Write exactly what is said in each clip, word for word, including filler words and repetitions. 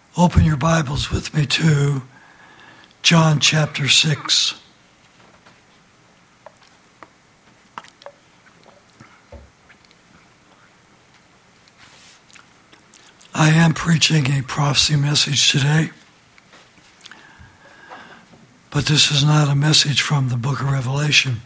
Open your Bibles with me to John chapter six. I am preaching a prophecy message today, but this is not a message from the book of Revelation.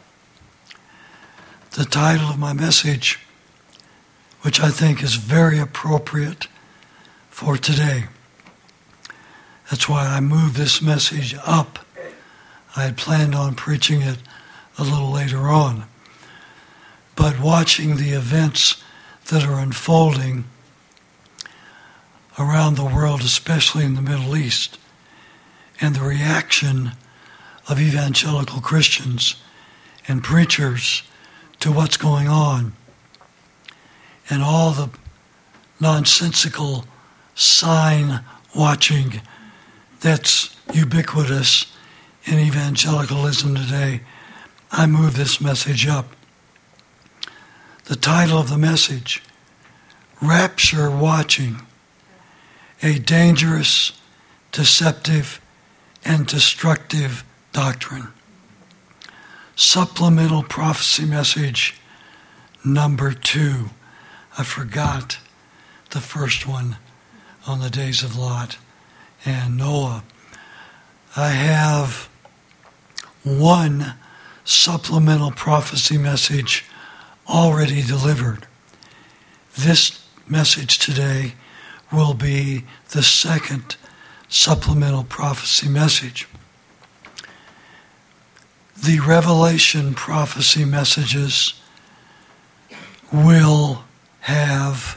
The title of my message, which I think is very appropriate for today. That's why I moved this message up. I had planned on preaching it a little later on. But watching the events that are unfolding around the world, especially in the Middle East, and the reaction of evangelical Christians and preachers to what's going on, and all the nonsensical sign watching that's ubiquitous in evangelicalism today, I move this message up. The title of the message, Rapture Watching, a Dangerous, Deceptive, and Destructive Doctrine. Supplemental prophecy message number two. I forgot the first one on the days of Lot and Noah. I have one supplemental prophecy message already delivered. This message today will be the second supplemental prophecy message. The Revelation prophecy messages will have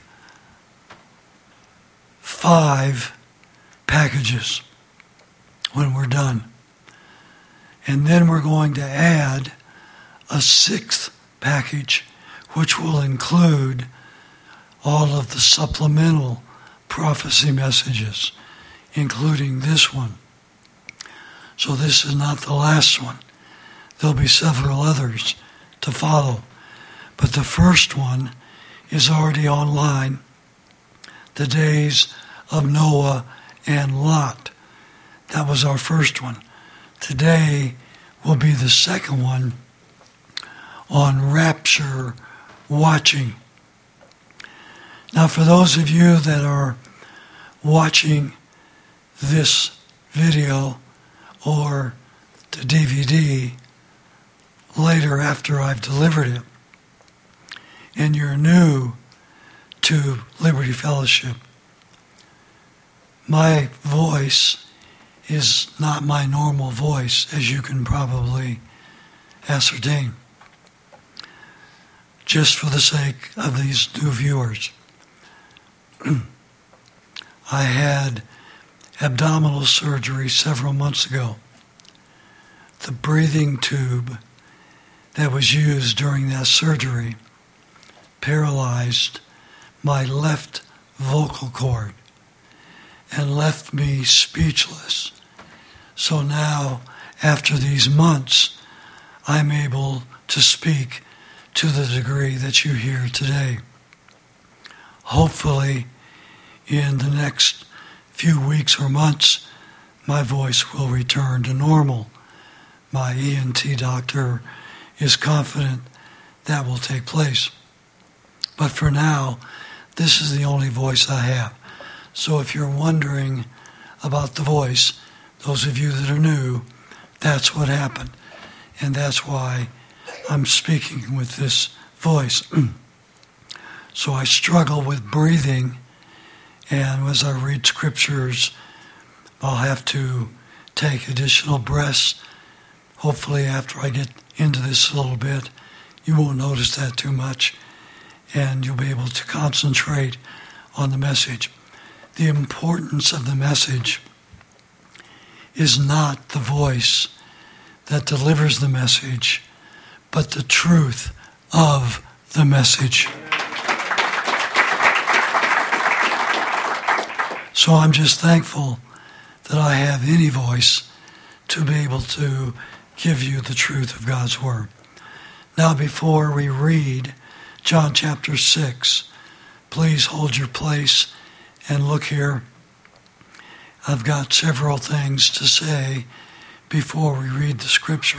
five packages when we're done. And then we're going to add a sixth package, which will include all of the supplemental prophecy messages, including this one. So this is not the last one. There'll be several others to follow. But the first one is already online, the days of Noah and Lot. That was our first one. Today will be the second one on rapture watching. Now, for those of you that are watching this video or the D V D later after I've delivered it, and you're new to Liberty Fellowship, my voice is not my normal voice, as you can probably ascertain, just for the sake of these new viewers. I had abdominal surgery several months ago. The breathing tube that was used during that surgery paralyzed my left vocal cord and left me speechless. So now, after these months, I'm able to speak to the degree that you hear today. Hopefully, in the next few weeks or months, my voice will return to normal. My E N T doctor is confident that will take place. But for now, this is the only voice I have. So if you're wondering about the voice, those of you that are new, that's what happened. And that's why I'm speaking with this voice. So I struggle with breathing, and as I read scriptures, I'll have to take additional breaths. Hopefully after I get into this a little bit, you won't notice that too much, and you'll be able to concentrate on the message. The importance of the message is not the voice that delivers the message, but the truth of the message. So I'm just thankful that I have any voice to be able to give you the truth of God's Word. Now, before we read John chapter six, please hold your place and look here. I've got several things to say before we read the scripture.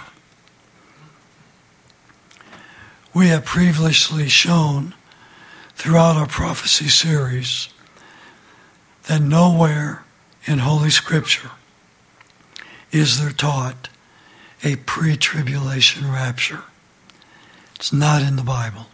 We have previously shown throughout our prophecy series that nowhere in Holy Scripture is there taught a pre-tribulation rapture. It's not in the Bible.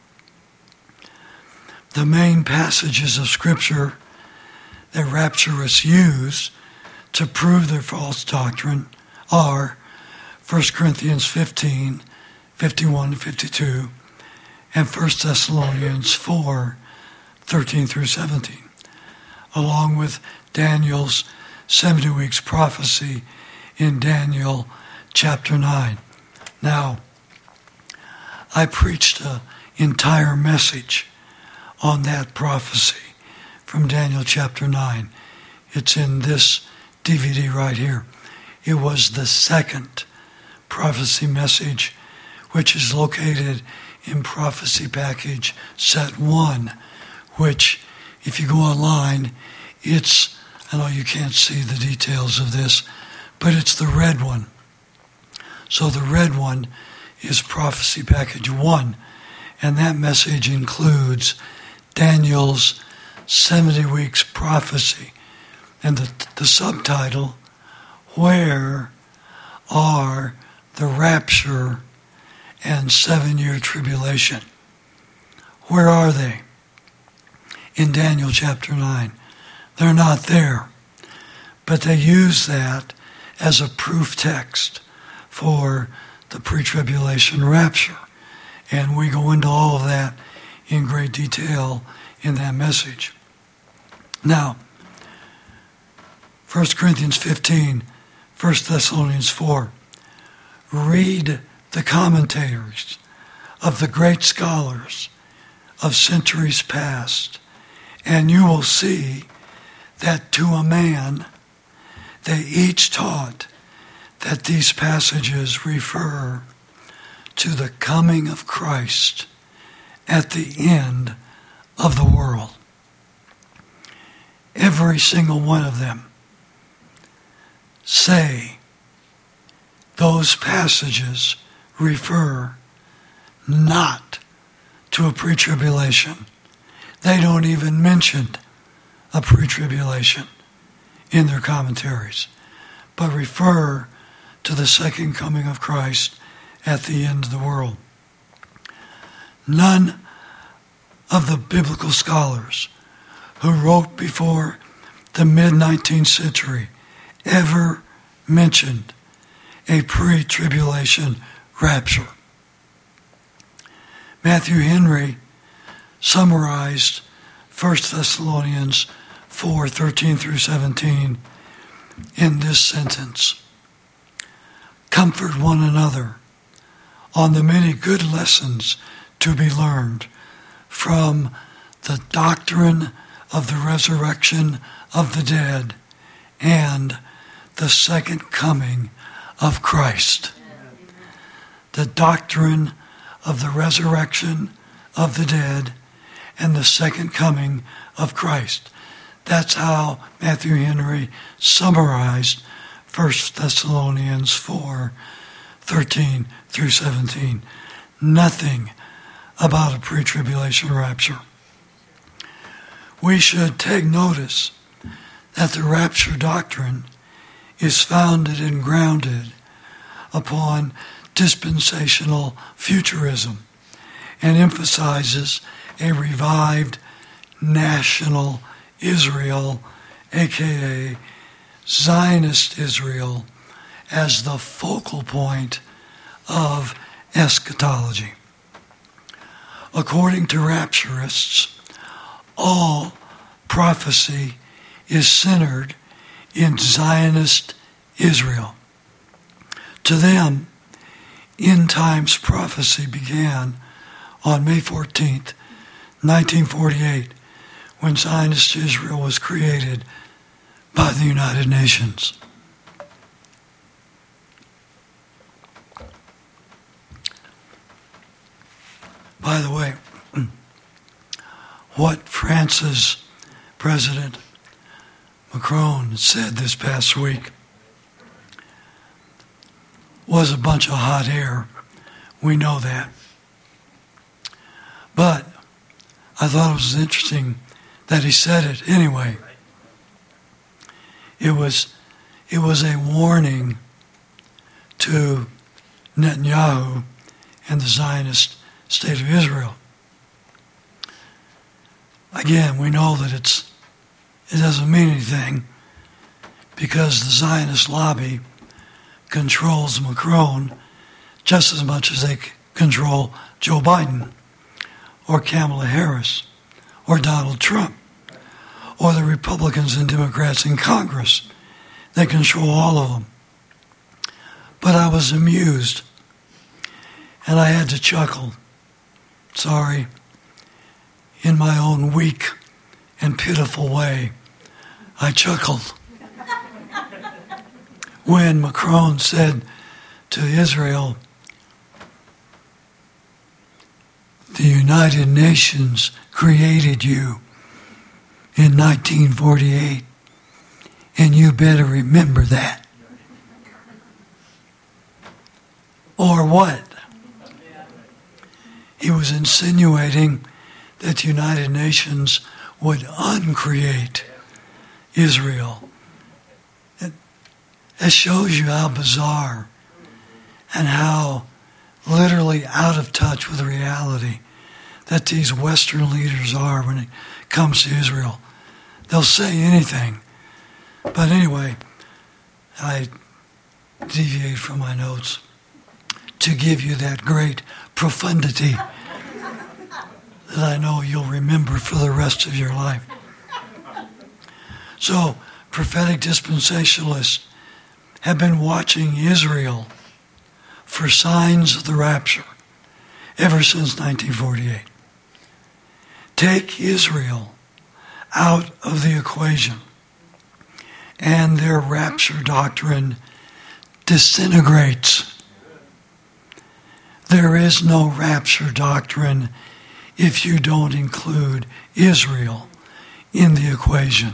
The main passages of Scripture that rapturists use to prove their false doctrine are First Corinthians fifteen, fifty-one to fifty-two, and First Thessalonians four, thirteen through seventeen, along with Daniel's seventy weeks prophecy in Daniel chapter nine. Now, I preached an entire message on that prophecy from Daniel chapter nine. It's in this D V D right here. It was the second prophecy message, which is located in Prophecy Package Set one, which, if you go online, it's, I know you can't see the details of this, but it's the red one. So the red one is Prophecy Package one, and that message includes Daniel's seventy weeks prophecy, and the, the subtitle, Where Are the Rapture and Seven-Year Tribulation? Where are they? In Daniel chapter nine. They're not there, but they use that as a proof text for the pre-tribulation rapture, and we go into all of that in great detail in that message. Now, First Corinthians fifteen, First Thessalonians four. Read the commentaries of the great scholars of centuries past, and you will see that to a man they each taught that these passages refer to the coming of Christ at the end of the world. Every single one of them say those passages refer not to a pre-tribulation. They don't even mention a pre-tribulation in their commentaries, but refer to the second coming of Christ at the end of the world. None of the biblical scholars who wrote before the mid-nineteenth century ever mentioned a pre-tribulation rapture. Matthew Henry summarized First Thessalonians four, thirteen through seventeen in this sentence. Comfort one another on the many good lessons to be learned from the doctrine of the resurrection of the dead and the second coming of Christ. The doctrine of the resurrection of the dead and the second coming of Christ. That's how Matthew Henry summarized First Thessalonians four, thirteen through seventeen. Nothing about a pre-tribulation rapture. We should take notice that the rapture doctrine is founded and grounded upon dispensational futurism and emphasizes a revived national Israel, aka Zionist Israel, as the focal point of eschatology. According to rapturists, all prophecy is centered in Zionist Israel. To them, end times prophecy began on May fourteenth, nineteen forty-eight, when Zionist Israel was created by the United Nations. By the way, what France's President Macron said this past week was a bunch of hot air. We know that. But I thought it was interesting that he said it anyway. It was, it was a warning to Netanyahu and the Zionist state of Israel. Again, we know that it's it doesn't mean anything because the Zionist lobby controls Macron just as much as they control Joe Biden or Kamala Harris or Donald Trump or the Republicans and Democrats in Congress. They control all of them. But I was amused and I had to chuckle. Sorry. In my own weak and pitiful way, I chuckled when Macron said to Israel, the United Nations created you in nineteen forty-eight, and you better remember that. Or what? He was insinuating that the United Nations would uncreate Israel. It, it shows you how bizarre and how literally out of touch with reality that these Western leaders are when it comes to Israel. They'll say anything. But anyway, I deviate from my notes to give you that great profundity that I know you'll remember for the rest of your life. So, prophetic dispensationalists have been watching Israel for signs of the rapture ever since nineteen forty-eight. Take Israel out of the equation, and their rapture doctrine disintegrates. There is no rapture doctrine if you don't include Israel in the equation.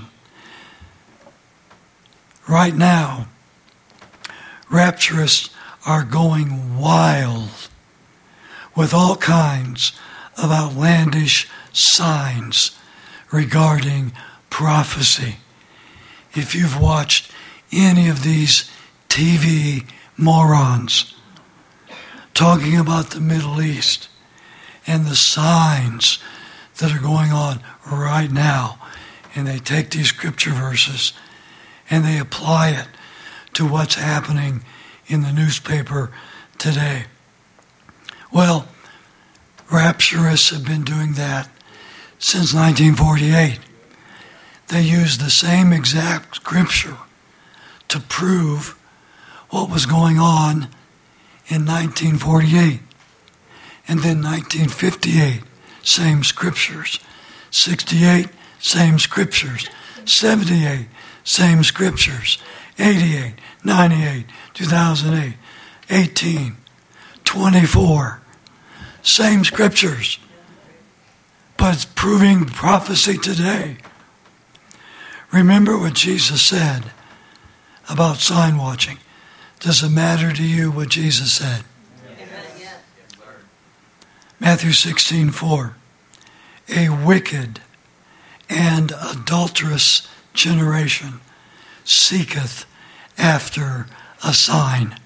Right now, rapturists are going wild with all kinds of outlandish signs regarding prophecy. If you've watched any of these T V morons talking about the Middle East and the signs that are going on right now, and they take these scripture verses and they apply it to what's happening in the newspaper today. Well, rapturists have been doing that since nineteen forty-eight. They used the same exact scripture to prove what was going on in nineteen forty-eight. And then nineteen fifty-eight, same scriptures. sixty-eight, same scriptures. seventy-eight, same scriptures. eighty-eight, ninety-eight, two thousand eight, eighteen, twenty-four, same scriptures. But it's proving prophecy today. Remember what Jesus said about sign watching. Does it matter to you what Jesus said? Yes. Matthew sixteen four. A wicked and adulterous generation seeketh after a sign.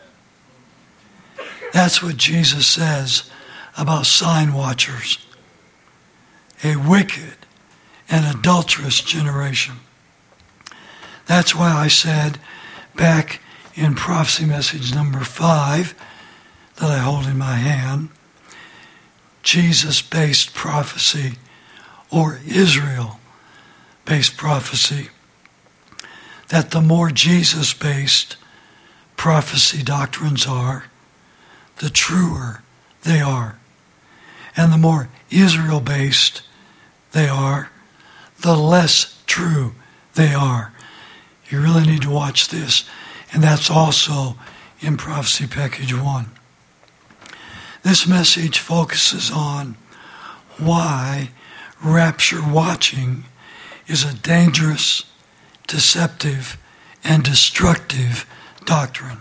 That's what Jesus says about sign watchers. A wicked and adulterous generation. That's why I said back in prophecy message number five that I hold in my hand, Jesus-based prophecy or Israel-based prophecy, that the more Jesus-based prophecy doctrines are, the truer they are. And the more Israel-based they are, the less true they are. You really need to watch this. And that's also in Prophecy Package one. This message focuses on why rapture watching is a dangerous deceptive, and destructive doctrine.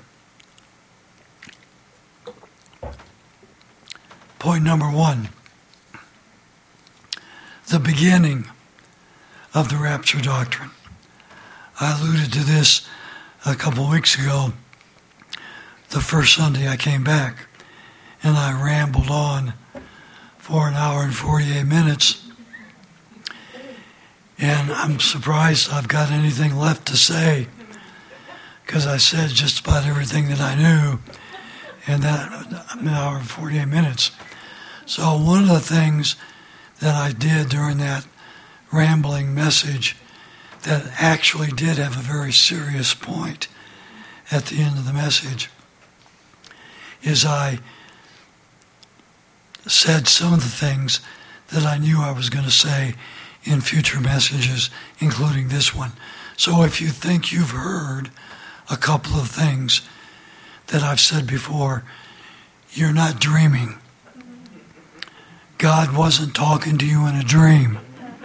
Point number one, the beginning of the rapture doctrine. I alluded to this a couple weeks ago, the first Sunday I came back, and I rambled on for an hour and forty-eight minutes. And I'm surprised I've got anything left to say, because I said just about everything that I knew in that an hour and forty-eight minutes. So one of the things that I did during that rambling message that actually did have a very serious point at the end of the message is I said some of the things that I knew I was going to say in future messages, including this one. So if you think you've heard a couple of things that I've said before, you're not dreaming. God wasn't talking to you in a dream.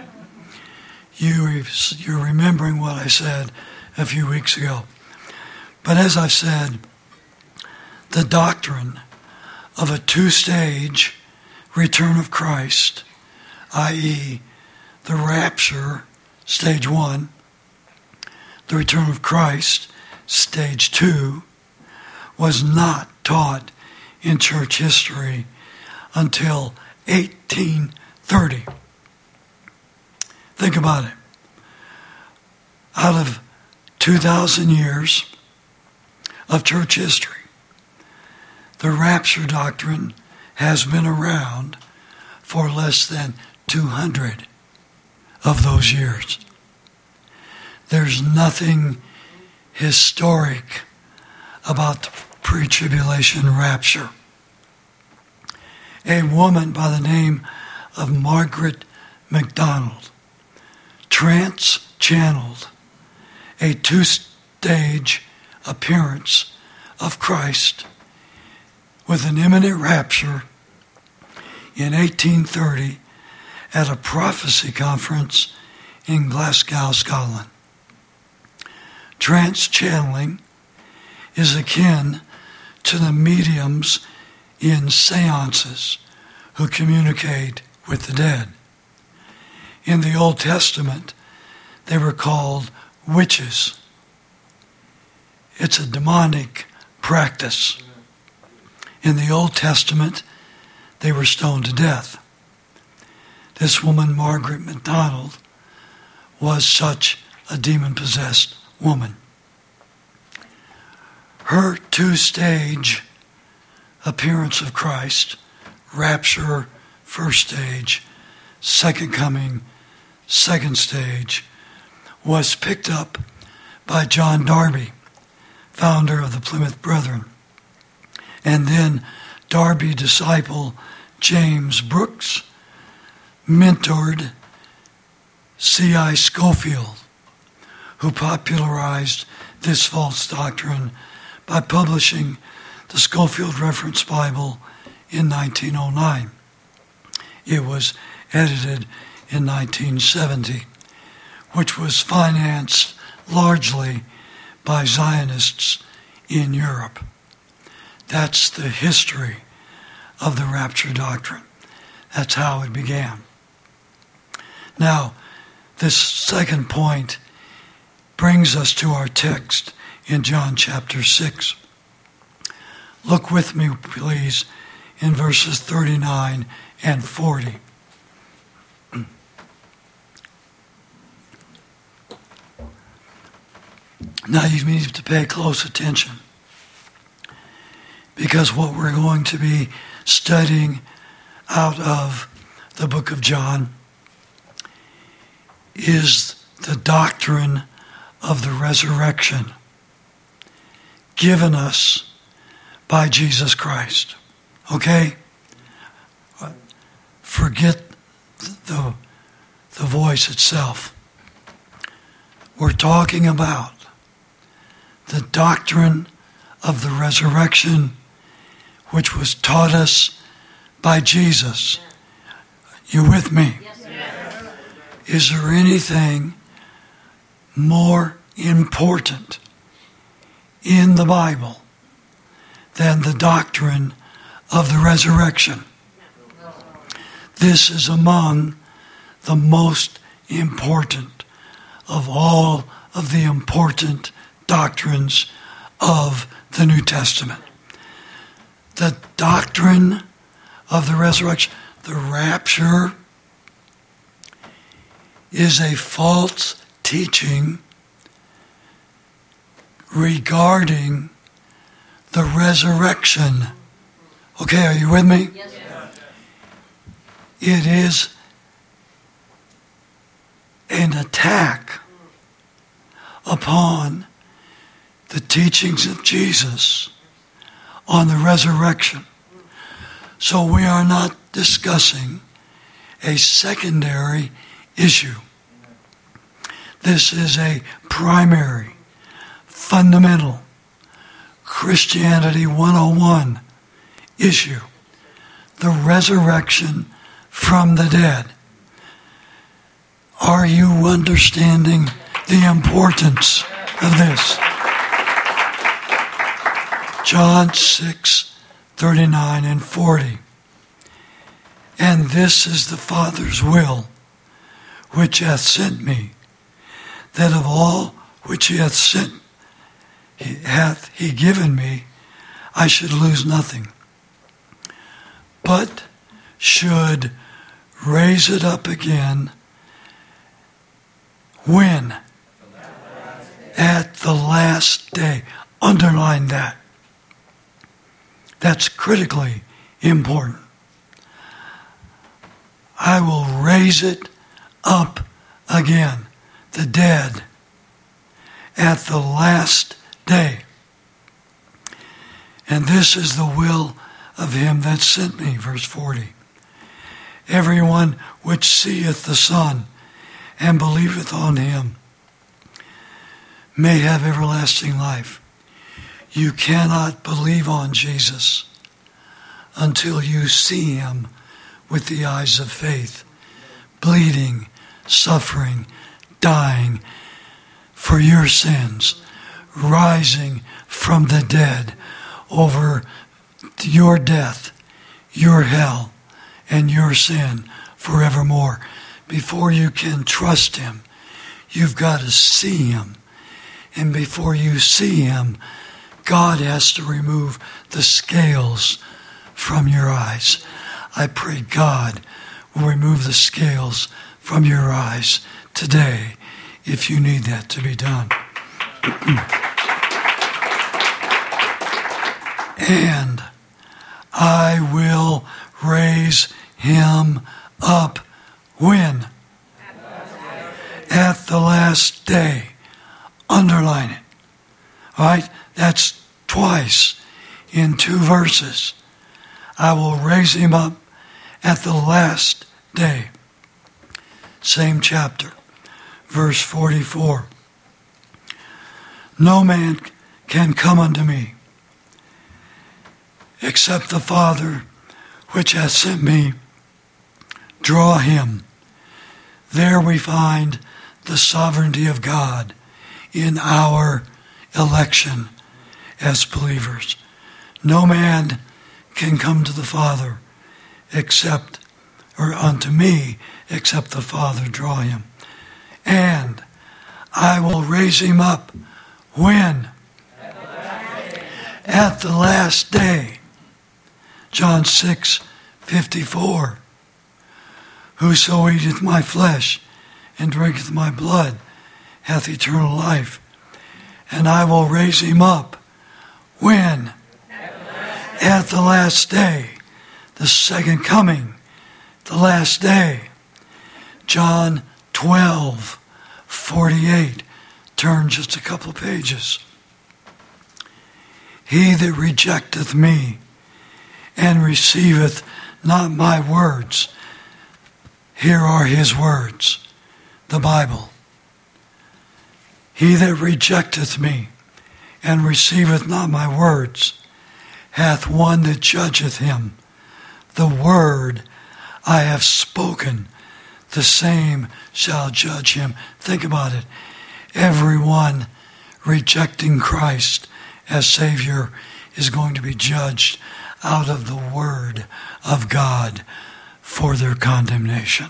You, you're remembering what I said a few weeks ago. But as I've said, the doctrine of a two-stage return of Christ, that is the rapture, stage one, the return of Christ, stage two, was not taught in church history until eighteen thirty. Think about it. Out of two thousand years of church history, the rapture doctrine has been around for less than two hundred of those years. There's nothing historic about the pre-tribulation rapture. A woman by the name of Margaret MacDonald trans-channeled a two-stage appearance of Christ with an imminent rapture in eighteen thirty at a prophecy conference in Glasgow, Scotland. Trans-channeling is akin to the mediums in seances who communicate with the dead. In the Old Testament, they were called witches. It's a demonic practice. In the Old Testament, they were stoned to death. This woman, Margaret MacDonald, was such a demon-possessed woman. Her two-stage appearance of Christ, rapture, first stage, second coming, second stage, was picked up by John Darby, founder of the Plymouth Brethren. And then Darby disciple James Brooks mentored C I Scofield, who popularized this false doctrine by publishing the Scofield Reference Bible in nineteen oh nine. It was edited in nineteen seventy, which was financed largely by Zionists in Europe. That's the history of the rapture doctrine. That's how it began. Now, this second point brings us to our text in John chapter six. Look with me, please, in verses thirty-nine and forty. Now you need to pay close attention, because what we're going to be studying out of the book of John is the doctrine of the resurrection given us by Jesus Christ. Okay? Forget the, the voice itself. We're talking about the doctrine of the resurrection, which was taught us by Jesus. You with me? Yes, sir. Is there anything more important in the Bible than the doctrine of the resurrection. This is among the most important of all of the important doctrines of the New Testament. The doctrine of the resurrection, the rapture, is a false teaching regarding the resurrection. Okay, are you with me? Yes, sir. It is an attack upon the teachings of Jesus on the resurrection. So we are not discussing a secondary issue. This is a primary, fundamental Christianity one oh one issue. The resurrection from the dead. Are you understanding the importance of this? John six, thirty-nine and forty. And this is the Father's will, which hath sent me, that of all which he hath sent, he hath he given me, I should lose nothing, but should raise it up again. When? At the last day. Underline that. That's critically important. I will raise it up again. The dead. At the last day. And this is the will of him that sent me. Verse forty. Everyone which seeth the Son and believeth on him may have everlasting life. You cannot believe on Jesus until you see him with the eyes of faith, bleeding, suffering, dying for your sins, rising from the dead over your death, your hell, and your sin forevermore. Before you can trust him, you've got to see him. And before you see him, God has to remove the scales from your eyes. I pray God will remove the scales from your eyes today if you need that to be done. And I will raise him up. When? At the last day. Underline it. All right? That's twice in two verses. I will raise him up at the last day. Same chapter. Verse forty-four. No man can come unto me except the Father which hath sent me draw him. There we find the sovereignty of God in our election as believers. No man can come to the Father except, or unto me, except the Father draw him. And I will raise him up. When? At the last day. At the last day. John six, fifty-four. Whoso eateth my flesh and drinketh my blood hath eternal life, and I will raise him up. When? At the last, At the last day. The second coming. The last day. John twelve, forty-eight. Turn just a couple pages. He that rejecteth me and receiveth not my words. Here are his words, the Bible. He that rejecteth me and receiveth not my words hath one that judgeth him. The word I have spoken, the same shall judge him. Think about it. everyone rejecting Christ as Savior is going to be judged out of the Word of God for their condemnation.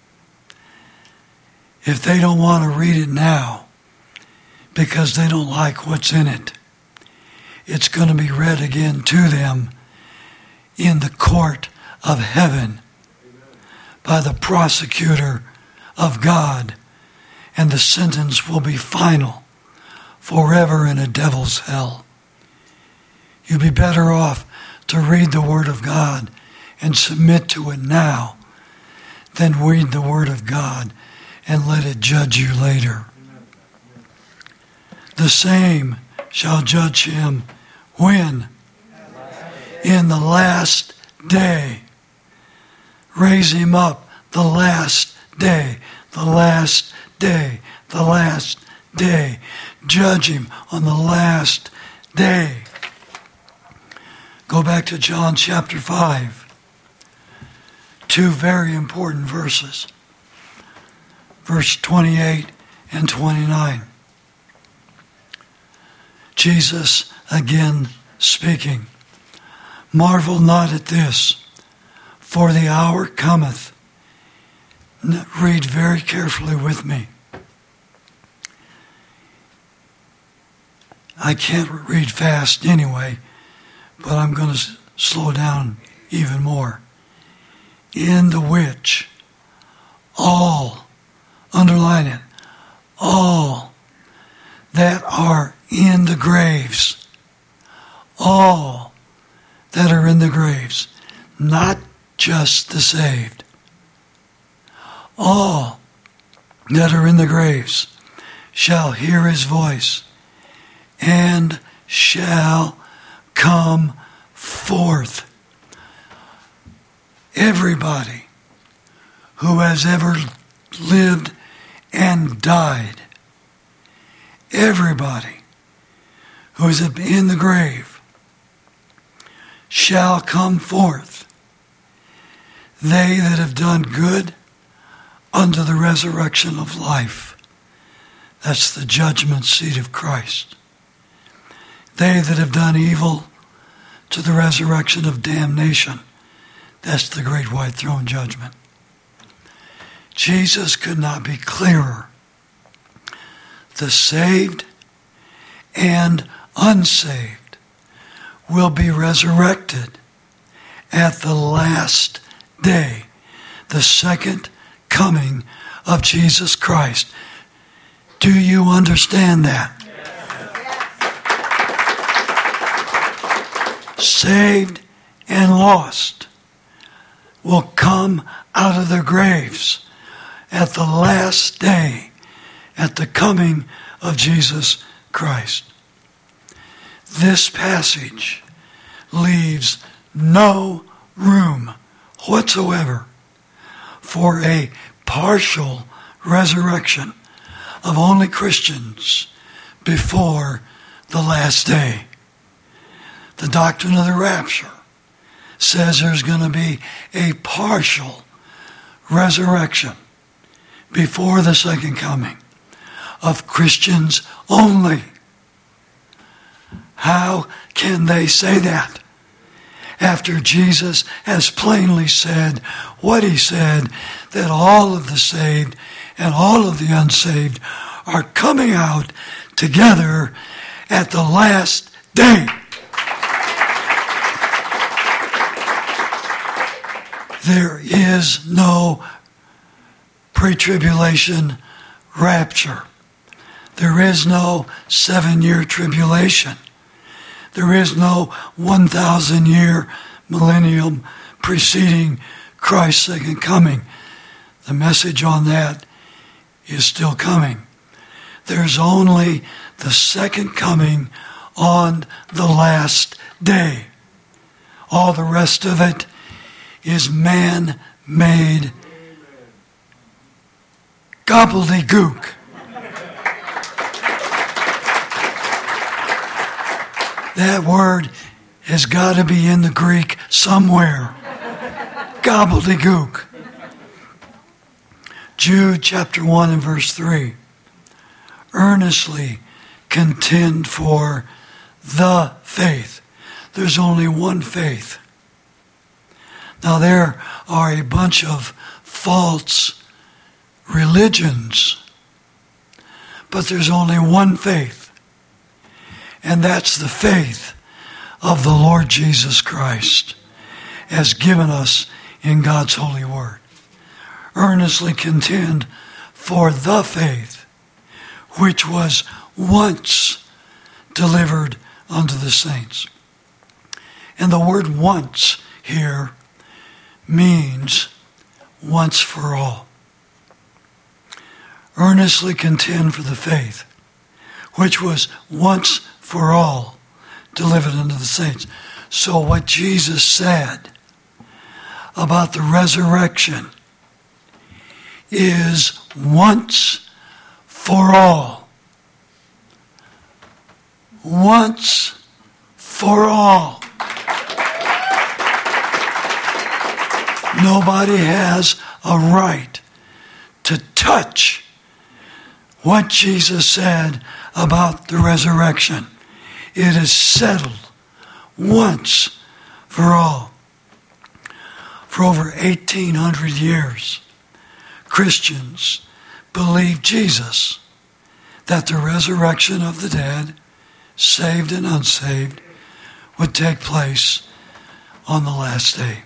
If they don't want to read it now because they don't like what's in it, it's going to be read again to them in the court of heaven by the prosecutor of God, and the sentence will be final, forever in a devil's hell. You'd be better off to read the Word of God and submit to it now than read the Word of God and let it judge you later. The same shall judge him when? In the last day. Raise him up the last day, the last day, the last day. Judge him on the last day. Go back to John chapter five. Two very important verses. Verse twenty-eight and twenty-nine. Jesus again speaking. Marvel not at this, for the hour cometh. Read very carefully with me. I can't read fast anyway, but I'm going to slow down even more. In the which all, underline it, all that are in the graves, all that are in the graves, not just the saved, all that are in the graves shall hear his voice and shall come forth. Everybody who has ever lived and died, everybody who is in the grave shall come forth. They that have done good unto the resurrection of life. That's the judgment seat of Christ. They that have done evil to the resurrection of damnation. That's the great white throne judgment. Jesus could not be clearer. The saved and unsaved will be resurrected at the last day, the second coming of Jesus Christ. Do you understand that? Yes. Saved and lost will come out of their graves at the last day, at the coming of Jesus Christ. This passage leaves no room whatsoever for a partial resurrection of only Christians before the last day. The doctrine of the rapture says there's going to be a partial resurrection before the second coming of Christians only. How can they say that after Jesus has plainly said what he said, that all of the saved and all of the unsaved are coming out together at the last day? There is no pre-tribulation rapture. There is no seven-year tribulation. There is no one thousand year millennium preceding Christ's second coming. The message on that is still coming. There's only the second coming on the last day. All the rest of it is man-made gobbledygook. That word has got to be in the Greek somewhere. Gobbledygook. Jude chapter one and verse three. earnestly contend for the faith. There's only one faith. Now there are a bunch of false religions, but there's only one faith, and that's the faith of the Lord Jesus Christ as given us in God's holy word. Earnestly contend for the faith which was once delivered unto the saints. And the word once here means once for all. Earnestly contend for the faith which was once for all delivered unto the saints. So what Jesus said about the resurrection is once for all. Once for all. Nobody has a right to touch what Jesus said about the resurrection. It is settled once for all. For over eighteen hundred years, Christians believed Jesus, that the resurrection of the dead, saved and unsaved, would take place on the last day.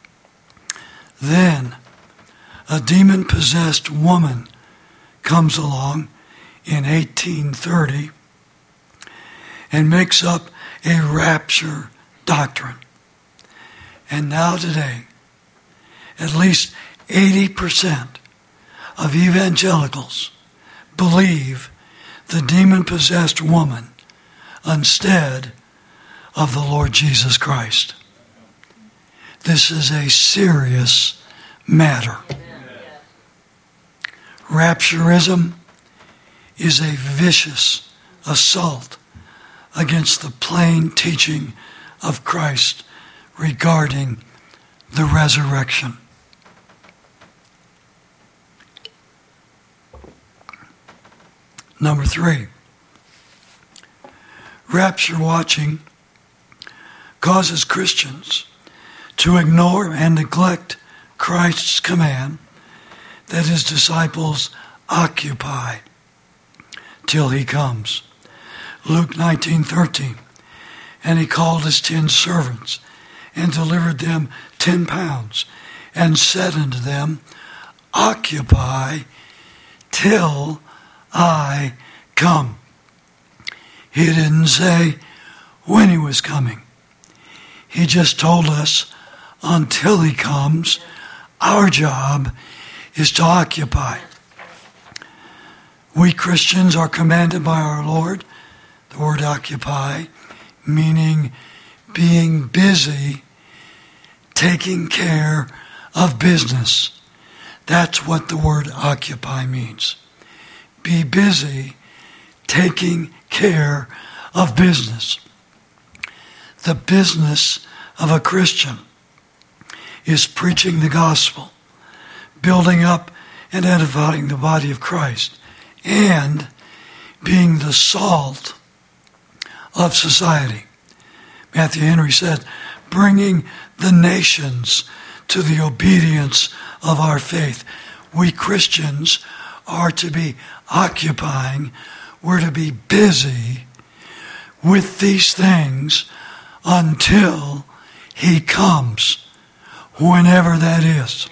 Then a demon-possessed woman comes along in eighteen thirty and makes up a rapture doctrine. And now today, at least eighty percent of evangelicals believe the demon-possessed woman instead of the Lord Jesus Christ. This is a serious matter. Rapturism is a vicious assault against the plain teaching of Christ regarding the resurrection. Number three, rapture watching causes Christians to ignore and neglect Christ's command that his disciples occupy till he comes. Luke nineteen thirteen, and he called his ten servants and delivered them ten pounds and said unto them, occupy till I come. He didn't say when he was coming. He just told us until he comes, our job is to occupy. We Christians are commanded by our Lord, the word occupy, meaning being busy, taking care of business. That's what the word occupy means. Be busy taking care of business. The business of a Christian is preaching the gospel, building up and edifying the body of Christ, and being the salt of society. Matthew Henry said, bringing the nations to the obedience of our faith. We Christians are to be occupying, we're to be busy with these things until he comes, whenever that is.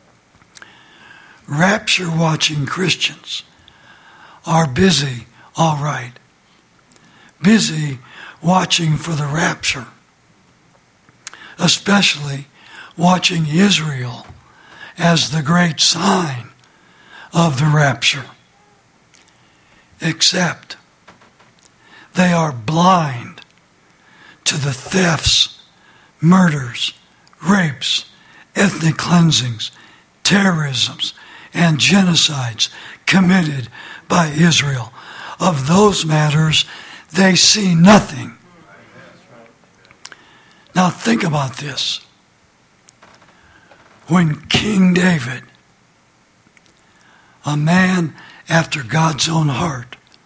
Rapture-watching Christians are busy, all right, busy watching for the rapture, especially watching Israel as the great sign of the rapture. Except they are blind to the thefts, murders, rapes, ethnic cleansings, terrorisms, and genocides committed by Israel. Of those matters, they see nothing. Now think about this. When King David, a man after God's own heart,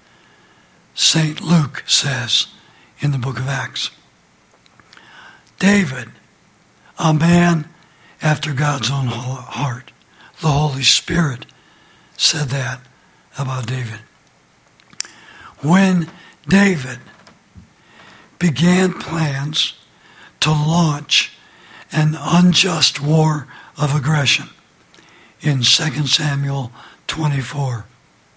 Saint Luke says in the book of Acts. David, a man after God's own heart. The Holy Spirit said that about David. When David began plans to launch an unjust war of aggression in Second Samuel twenty-four,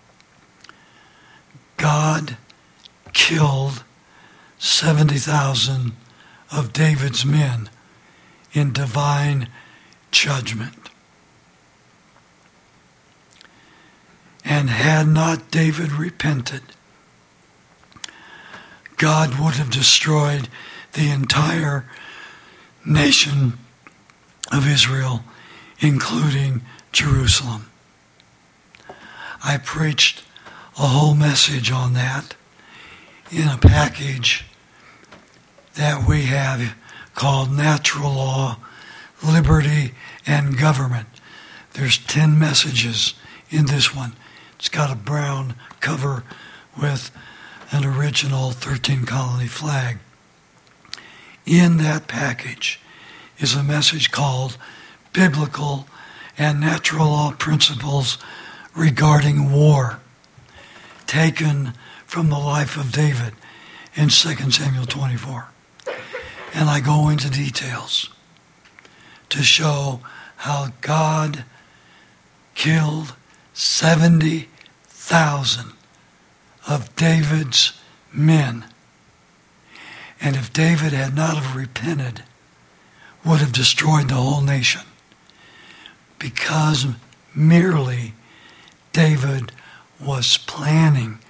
God killed seventy thousand of David's men in divine judgment. And had not David repented, God would have destroyed the entire nation of Israel, including Jerusalem. I preached a whole message on that in a package that we have called Natural Law, Liberty, and Government. There's ten messages in this one. It's got a brown cover with an original thirteen colony flag. In that package is a message called Biblical and Natural Law Principles Regarding War, taken from the life of David in Second Samuel twenty-four. And I go into details to show how God killed seventy thousand of David's men. And if David had not have repented, would have destroyed the whole nation. Because merely David was planning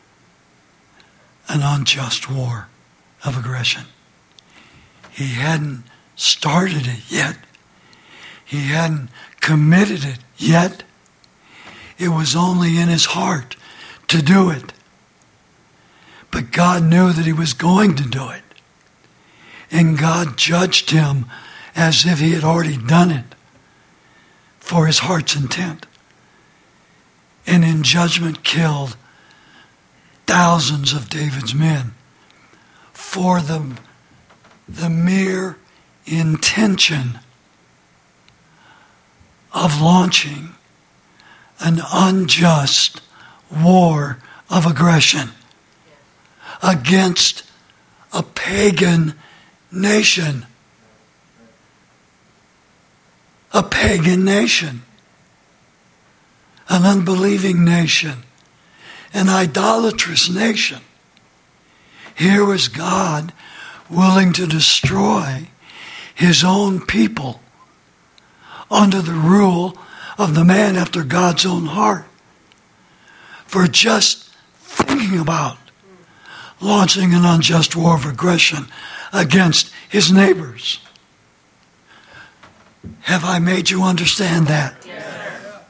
an unjust war of aggression. He hadn't started it yet. He hadn't committed it yet. It was only in his heart to do it. But God knew that he was going to do it. And God judged him as if he had already done it for his heart's intent. And in judgment killed thousands of David's men for the, the mere intention of launching an unjust war of aggression against a pagan nation. A pagan nation. An unbelieving nation. An idolatrous nation. Here was God willing to destroy his own people under the rule of the man after God's own heart for just thinking about launching an unjust war of aggression against his neighbors. Have I made you understand that? Yes.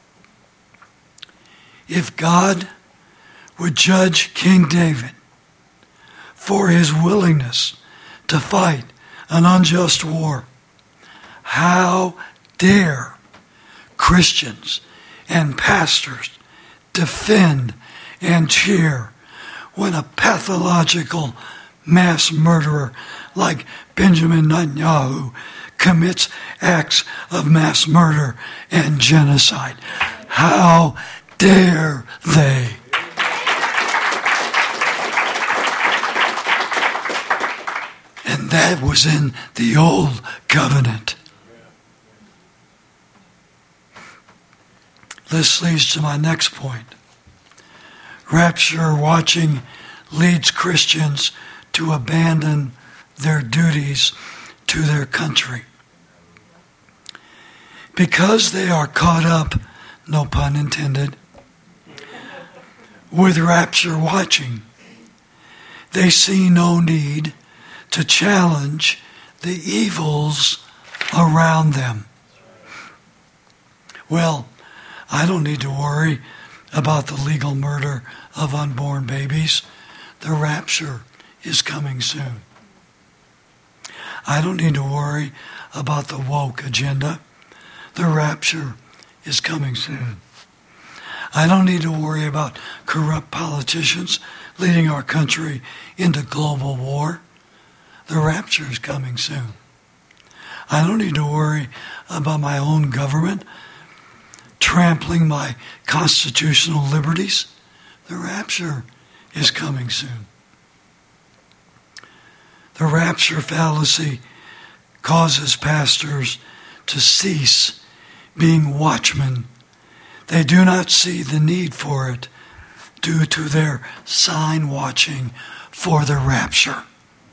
If God would judge King David for his willingness to fight an unjust war, how dare Christians and pastors defend and cheer when a pathological mass murderer like Benjamin Netanyahu commits acts of mass murder and genocide? How dare they? And that was in the old covenant. This leads to my next point. Rapture watching leads Christians to abandon their duties to their country. Because they are caught up, no pun intended, with rapture watching, they see no need to challenge the evils around them. Well, I don't need to worry about the legal murder of unborn babies. The rapture is coming soon. I don't need to worry about the woke agenda. The rapture is coming soon. I don't need to worry about corrupt politicians leading our country into global war. The rapture is coming soon. I don't need to worry about my own government trampling my constitutional liberties. The rapture is coming soon. The rapture fallacy causes pastors to cease being watchmen. They do not see the need for it due to their sign watching for the rapture.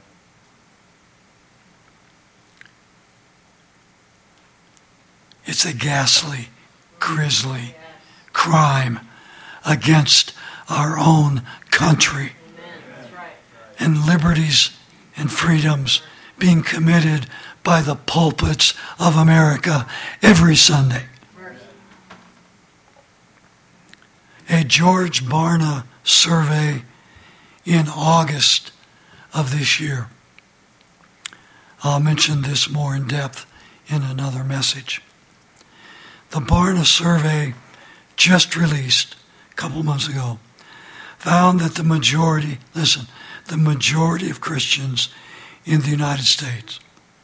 It's a ghastly, grisly crime against our own country. And liberties and freedoms being committed by the pulpits of America every Sunday. A George Barna survey in August of this year. I'll mention this more in depth in another message. The Barna survey, just released a couple months ago, found that the majority, listen, the majority of Christians in the United States,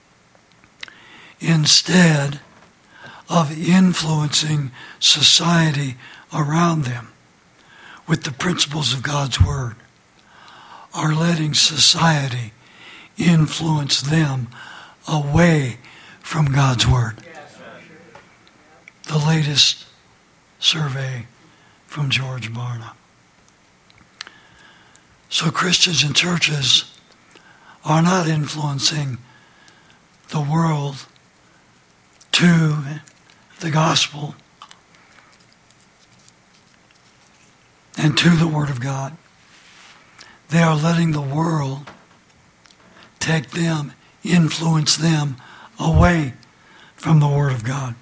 instead of influencing society around them with the principles of God's Word, are letting society influence them away from God's Word. The latest survey from George Barna. So Christians and churches are not influencing the world to the gospel and to the Word of God. They are letting the world take them, influence them away from the Word of God.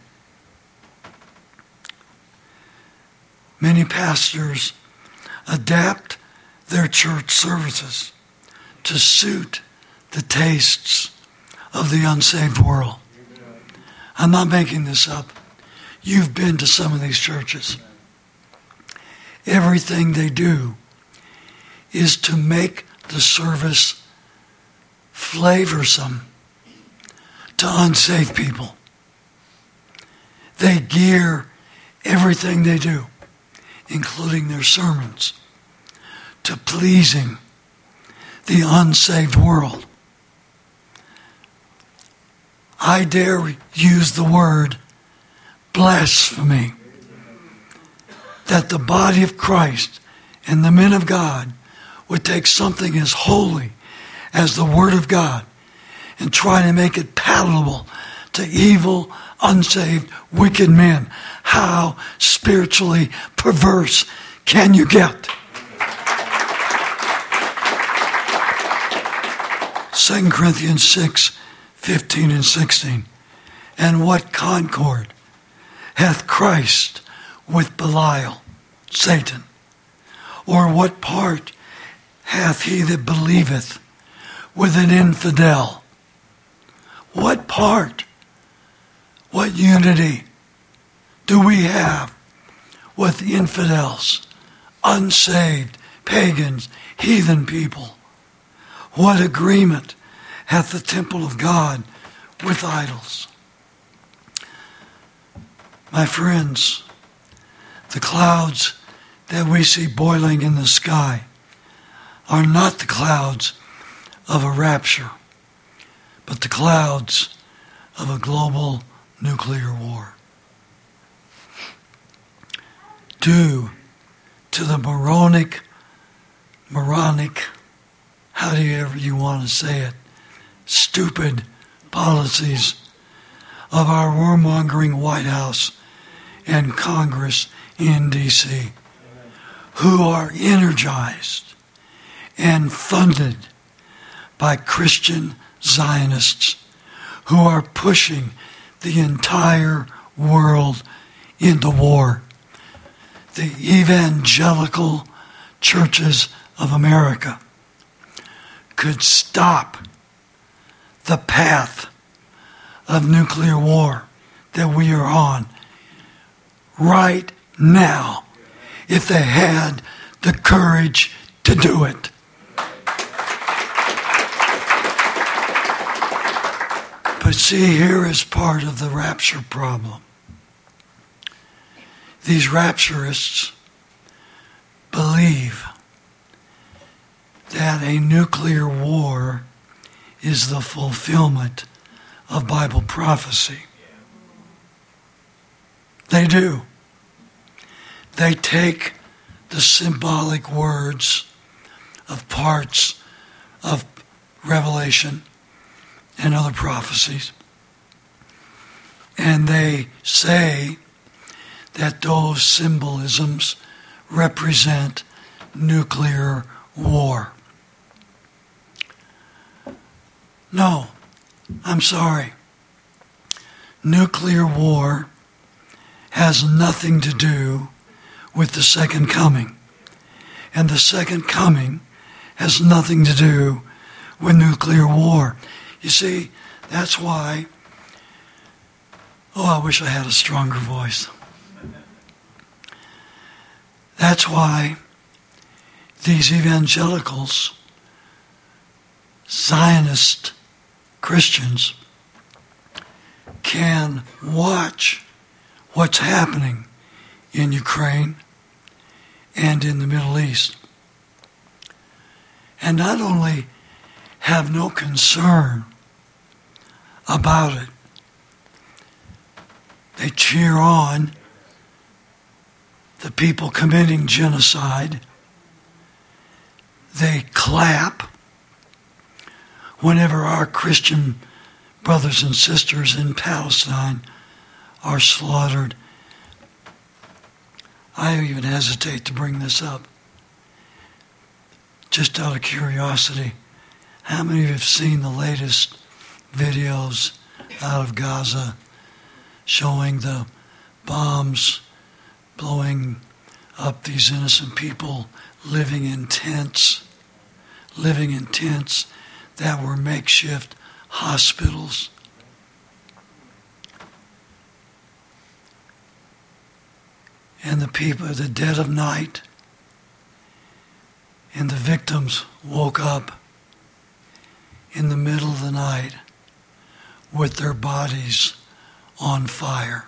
Many pastors adapt their church services to suit the tastes of the unsaved world. I'm not making this up. You've been to some of these churches. Everything they do is to make the service flavorsome to unsaved people. They gear everything they do, including their sermons, to pleasing the unsaved world. I dare use the word blasphemy, that the body of Christ and the men of God would take something as holy as the Word of God and try to make it palatable to evil, unsaved, wicked men. How spiritually perverse can you get? Second Corinthians six, fifteen and sixteen. And what concord hath Christ with Belial, Satan? Or what part hath he that believeth with an infidel? What part, what unity do we have with infidels, unsaved, pagans, heathen people? What agreement hath the temple of God with idols? My friends, the clouds that we see boiling in the sky are not the clouds of a rapture, but the clouds of a global nuclear war. Due to the moronic, moronic, however you want to say it, stupid policies of our warmongering White House and Congress in D C, who are energized and funded by Christian Zionists who are pushing the entire world into war. The evangelical churches of America could stop the path of nuclear war that we are on right now if they had the courage to to do it. But see, here is part of the rapture problem. These rapturists believe that a nuclear war is the fulfillment of Bible prophecy. They do. They take the symbolic words of parts of Revelation and other prophecies, and they say that those symbolisms represent nuclear war. No, I'm sorry. Nuclear war has nothing to do with the second coming. And the second coming has nothing to do with nuclear war. You see, that's why, oh, I wish I had a stronger voice. That's why these evangelicals, Zionist Christians, can watch what's happening in Ukraine and in the Middle East, and not only have no concern about it, they cheer on the people committing genocide. They clap whenever our Christian brothers and sisters in Palestine are slaughtered. I even hesitate to bring this up, just out of curiosity. How many of you have seen the latest videos out of Gaza showing the bombs blowing up these innocent people living in tents, living in tents that were makeshift hospitals? And the people at the dead of night, and the victims woke up in the middle of the night with their bodies on fire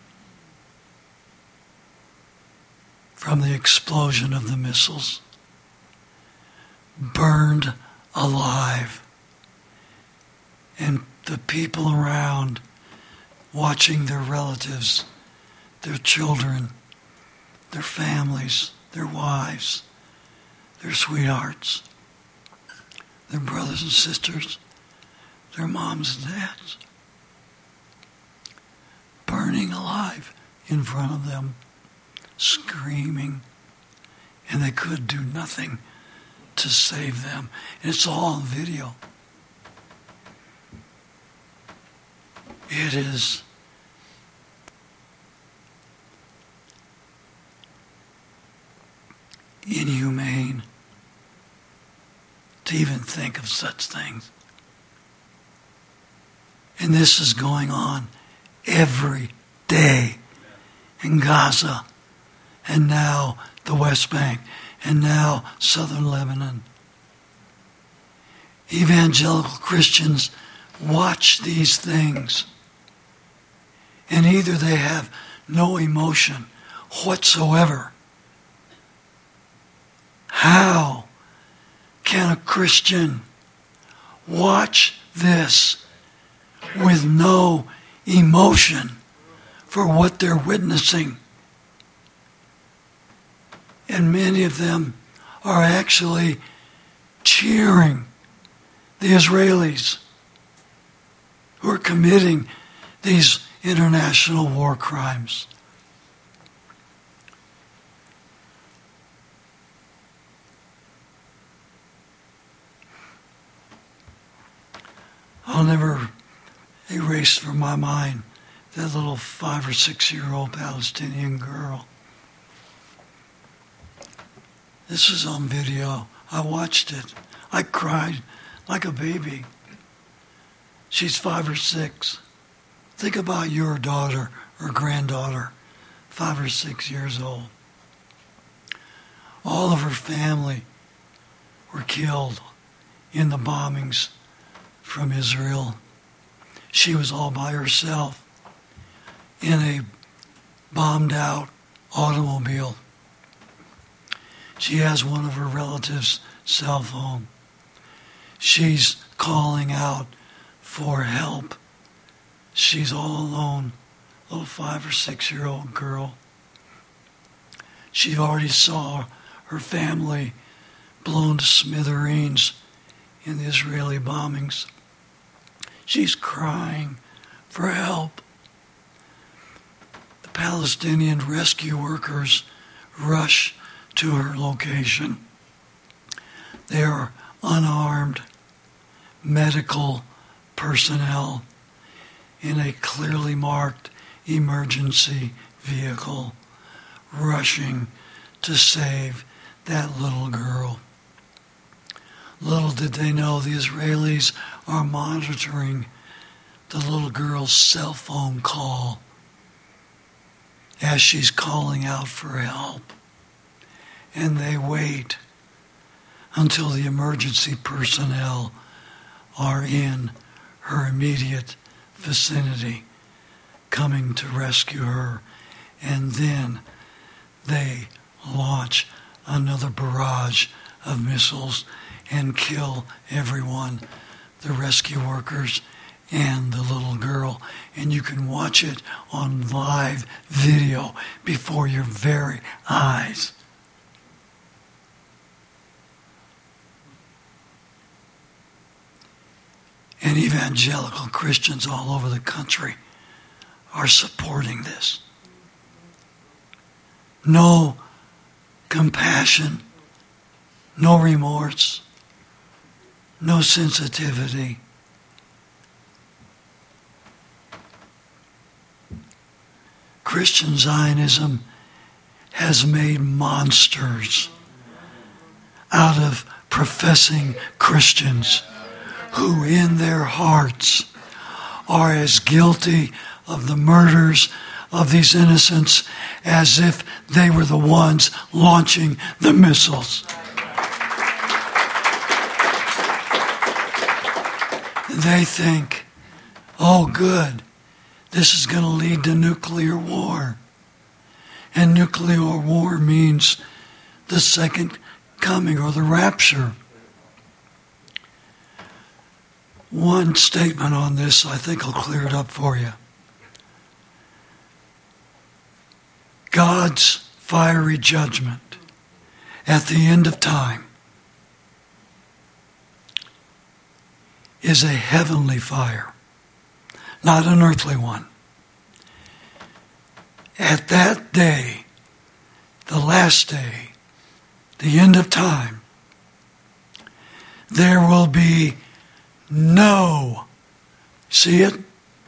from the explosion of the missiles, burned alive. And the people around watching their relatives, their children, their families, their wives, their sweethearts, their brothers and sisters, their moms and dads, burning alive in front of them, screaming, and they could do nothing to save them. And it's all on video. It is inhumane to even think of such things. And this is going on every day in Gaza, and now the West Bank, and now southern Lebanon. Evangelical Christians watch these things, and either they have no emotion whatsoever. How can a Christian watch this with no emotion for what they're witnessing? And many of them are actually cheering the Israelis who are committing these international war crimes. I'll never erase from my mind that little five or six year old Palestinian girl. This is on video. I watched it. I cried like a baby. She's five or six. Think about your daughter or granddaughter, five or six years old. All of her family were killed in the bombings from Israel. She was all by herself in a bombed out automobile. She has one of her relatives' cell phone. She's calling out for help. She's all alone, little five or six year old girl. She already saw her family blown to smithereens in the Israeli bombings. She's crying for help. The Palestinian rescue workers rush to her location. They are unarmed medical personnel in a clearly marked emergency vehicle rushing to save that little girl. Little did they know the Israelis are monitoring the little girl's cell phone call as she's calling out for help. And they wait until the emergency personnel are in her immediate vicinity, coming to rescue her. And then they launch another barrage of missiles and kill everyone, the rescue workers and the little girl. And you can watch it on live video before your very eyes. And evangelical Christians all over the country are supporting this. No compassion, no remorse, no sensitivity. Christian Zionism has made monsters out of professing Christians who in their hearts are as guilty of the murders of these innocents as if they were the ones launching the missiles. They think, oh good, this is going to lead to nuclear war. And nuclear war means the second coming or the rapture. One statement on this I think will clear it up for you. God's fiery judgment at the end of time is a heavenly fire, not an earthly one. At that day, the last day, the end of time, there will be no, see it?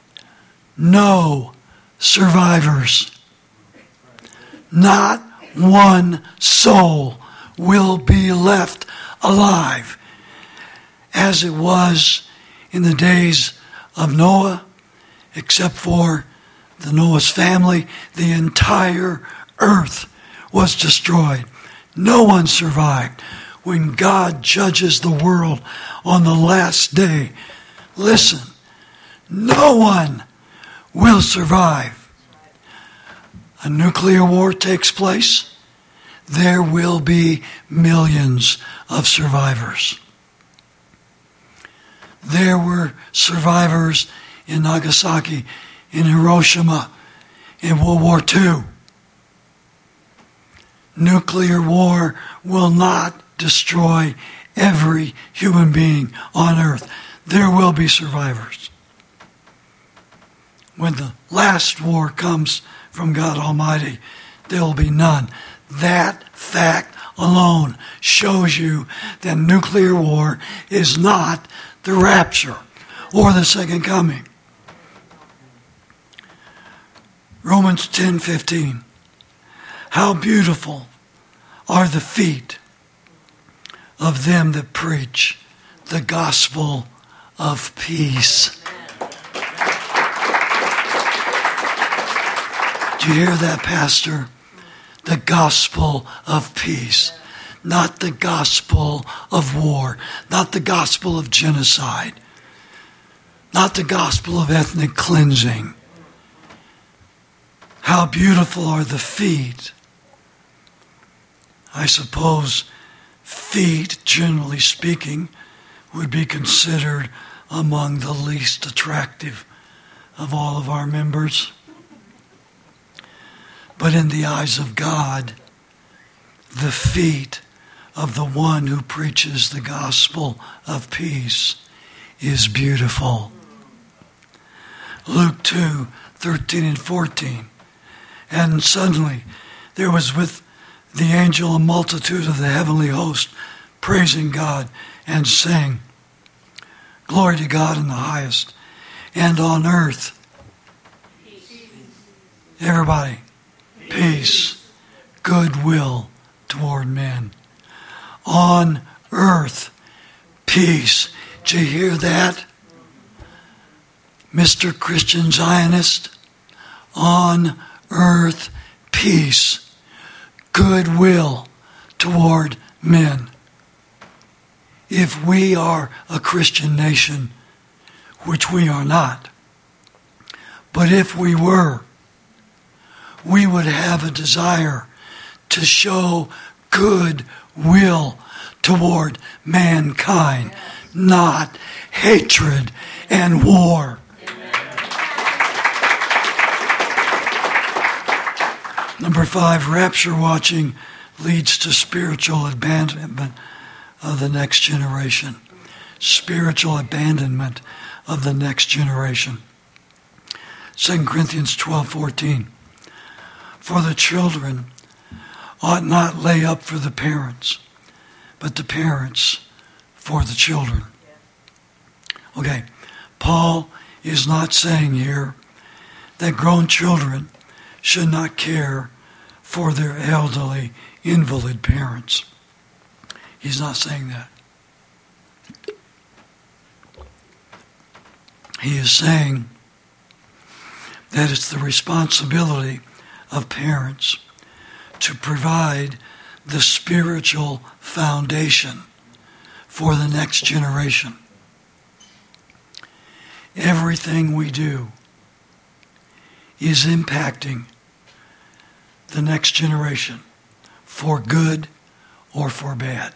No survivors. Not one soul will be left alive, as it was in the days of Noah, except for the Noah's family. The entire earth was destroyed. No one survived. When God judges the world on the last day, listen, no one will survive. A nuclear war takes place, there will be millions of survivors. There were survivors in Nagasaki, in Hiroshima, in World War Two. Nuclear war will not destroy every human being on earth. There will be survivors. When the last war comes from God Almighty, there will be none. That fact alone shows you that nuclear war is not the rapture or the second coming. Romans ten fifteen. How beautiful are the feet of them that preach the gospel of peace. Do you hear that, Pastor? The gospel of peace. not the gospel of war, not the gospel of genocide, not the gospel of ethnic cleansing. How beautiful are the feet. I suppose feet, generally speaking, would be considered among the least attractive of all of our members. But in the eyes of God, the feet of the one who preaches the gospel of peace is beautiful. Luke two, thirteen and fourteen. And suddenly there was with the angel a multitude of the heavenly host, praising God and saying, Glory to God in the highest, and on earth, peace. Everybody, peace. peace, goodwill toward men. On earth, peace. Did you hear that? Mister Christian Zionist? On earth, peace, goodwill toward men. If we are a Christian nation, which we are not, but if we were, we would have a desire to show goodwill toward mankind, not hatred and war. Number five, rapture watching leads to spiritual abandonment of the next generation. Spiritual abandonment of the next generation. Second Corinthians twelve fourteen. For the children ought not lay up for the parents, but the parents for the children. Okay, Paul is not saying here that grown children should not care for their elderly, invalid parents. He's not saying that. He is saying that it's the responsibility of parents to provide the spiritual foundation for the next generation. Everything we do is impacting the next generation for good or for bad.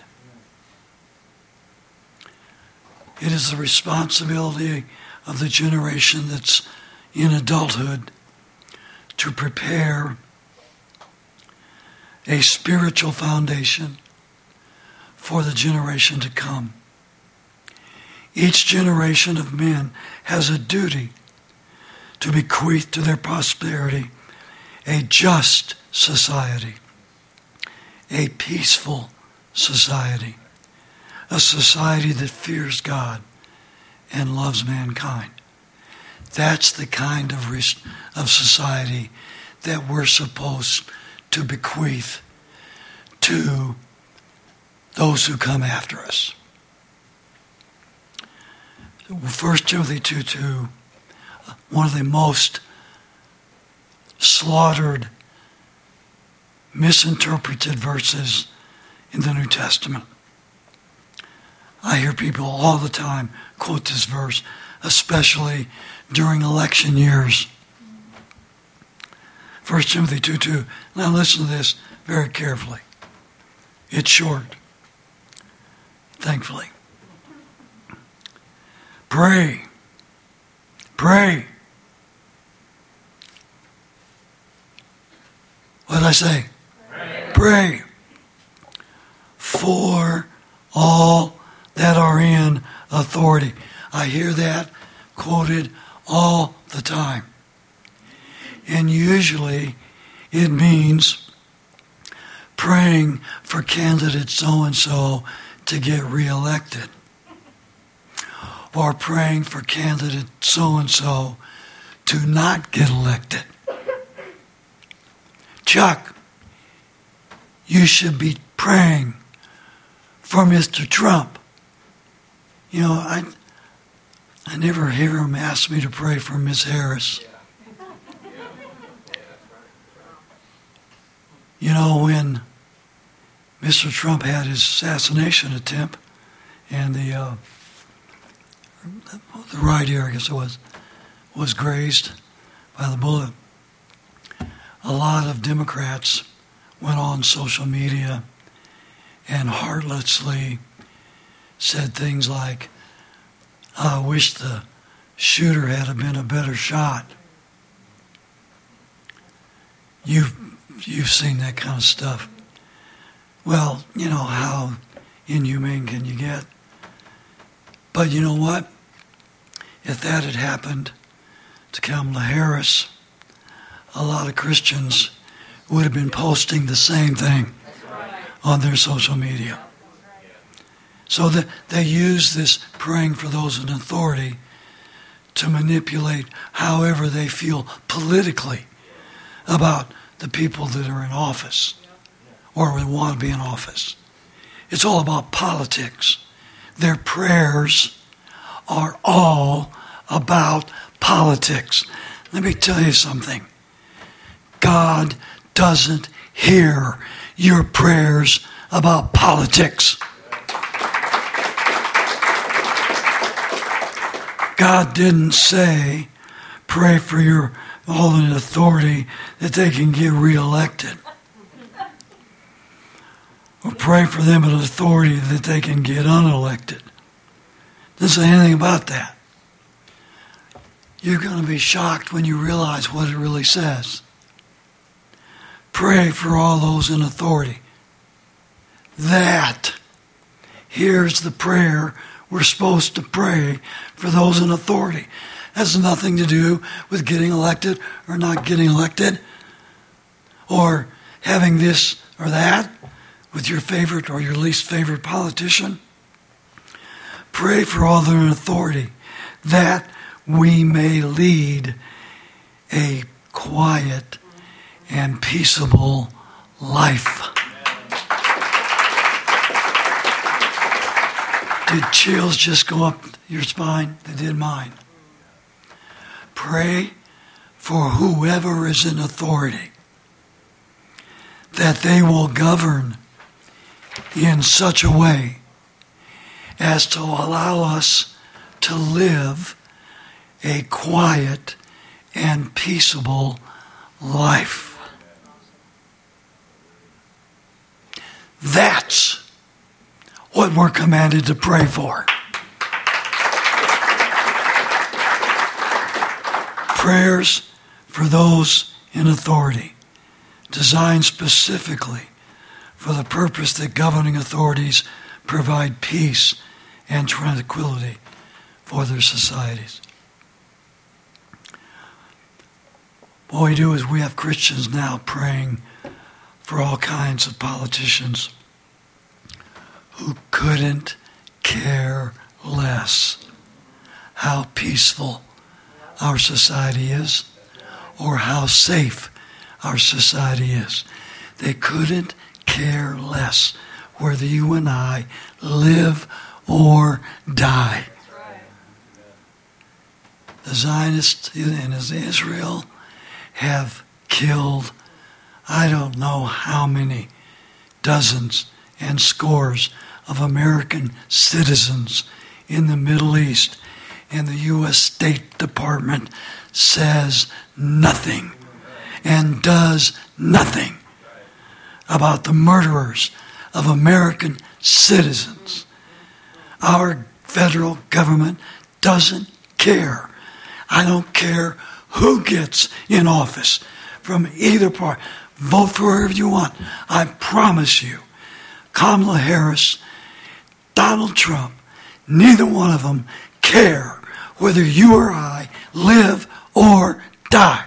It is the responsibility of the generation that's in adulthood to prepare a spiritual foundation for the generation to come. Each generation of men has a duty to bequeath to their posterity a just society, a peaceful society, a society that fears God and loves mankind. That's the kind of res- of society that we're supposed to bequeath to those who come after us. First Timothy two two, one of the most slaughtered, misinterpreted verses in the New Testament. I hear people all the time quote this verse, especially during election years. First Timothy two two. Now listen to this very carefully. It's short, thankfully. Pray. Pray. What did I say? Pray. Pray for all that are in authority. I hear that quoted all the time. And usually it means praying for candidate so-and-so to get reelected. Or praying for candidate so-and-so to not get elected. Chuck, you should be praying for Mister Trump. You know, I I never hear him ask me to pray for Miz Harris. You know, when Mister Trump had his assassination attempt, and the uh, the right ear, I guess it was, was grazed by the bullet. A lot of Democrats went on social media and heartlessly said things like, "I wish the shooter had been a better shot." You've you've seen that kind of stuff. Well, you know, how inhumane can you get? But you know what? If that had happened to Kamala Harris, a lot of Christians would have been posting the same thing on their social media. So that they use this praying for those in authority to manipulate however they feel politically about the people that are in office or would want to be in office. It's all about politics. Their prayers are all about politics. Let me tell you something. God doesn't hear your prayers about politics. God didn't say, pray for your all in authority that they can get reelected. Or pray for them in authority that they can get unelected. Doesn't say anything about that. You're going to be shocked when you realize what it really says. Pray for all those in authority. That, here's the prayer we're supposed to pray for those in authority. Has nothing to do with getting elected or not getting elected, or having this or that with your favorite or your least favorite politician. Pray for all that are in authority, that we may lead a quiet and peaceable life. Did chills just go up your spine? They did mine. Pray for whoever is in authority, that they will govern in such a way as to allow us to live a quiet and peaceable life. That's what we're commanded to pray for. Prayers for those in authority, designed specifically for the purpose that governing authorities provide peace and tranquility for their societies. What we do is we have Christians now praying for all kinds of politicians who couldn't care less how peaceful our society is or how safe our society is. They couldn't care less whether you and I live or die. The Zionists in Israel have killed, I don't know how many, dozens and scores of American citizens in the Middle East, and the U S State Department says nothing and does nothing about the murderers of American citizens. Our federal government doesn't care. I don't care who gets in office from either party. Vote for whoever you want. I promise you, Kamala Harris, Donald Trump, neither one of them care whether you or I live or die.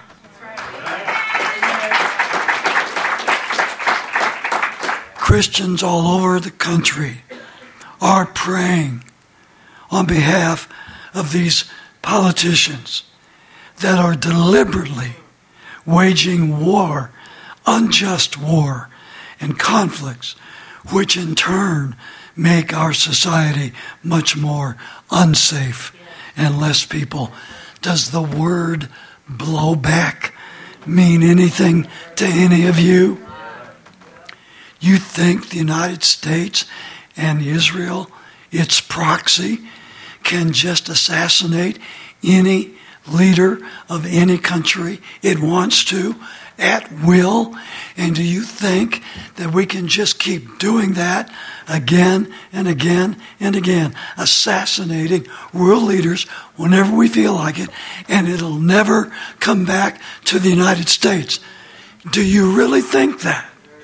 Christians all over the country are praying on behalf of these politicians that are deliberately waging war, unjust war, and conflicts, which in turn make our society much more unsafe and less people. Does the word blowback mean anything to any of you? You think the United States and Israel, its proxy, can just assassinate any leader of any country it wants to at will? And do you think that we can just keep doing that again and again and again, assassinating world leaders whenever we feel like it, and it'll never come back to the United States? Do you really think that?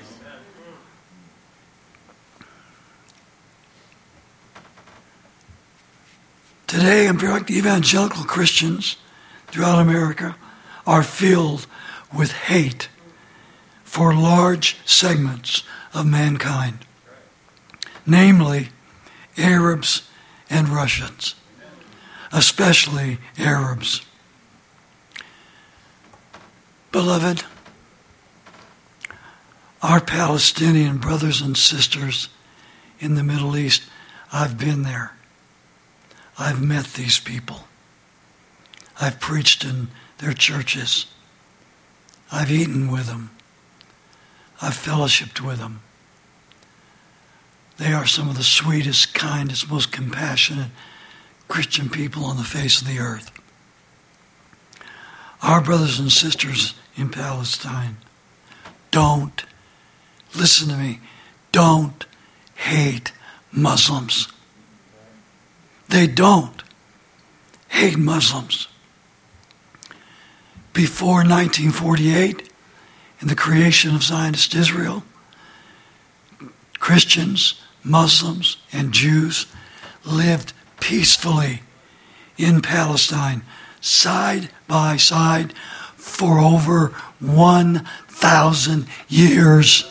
Today, evangelical Christians throughout America are filled with hate for large segments of mankind, namely Arabs and Russians, especially Arabs. Beloved, our Palestinian brothers and sisters in the Middle East, I've been there. I've met these people. I've preached in their churches. I've eaten with them. I've fellowshipped with them. They are some of the sweetest, kindest, most compassionate Christian people on the face of the earth. Our brothers and sisters in Palestine, don't, listen to me, don't hate Muslims. They don't hate Muslims. Before nineteen forty-eight, in the creation of Zionist Israel, Christians, Muslims, and Jews lived peacefully in Palestine, side by side, for over one thousand years.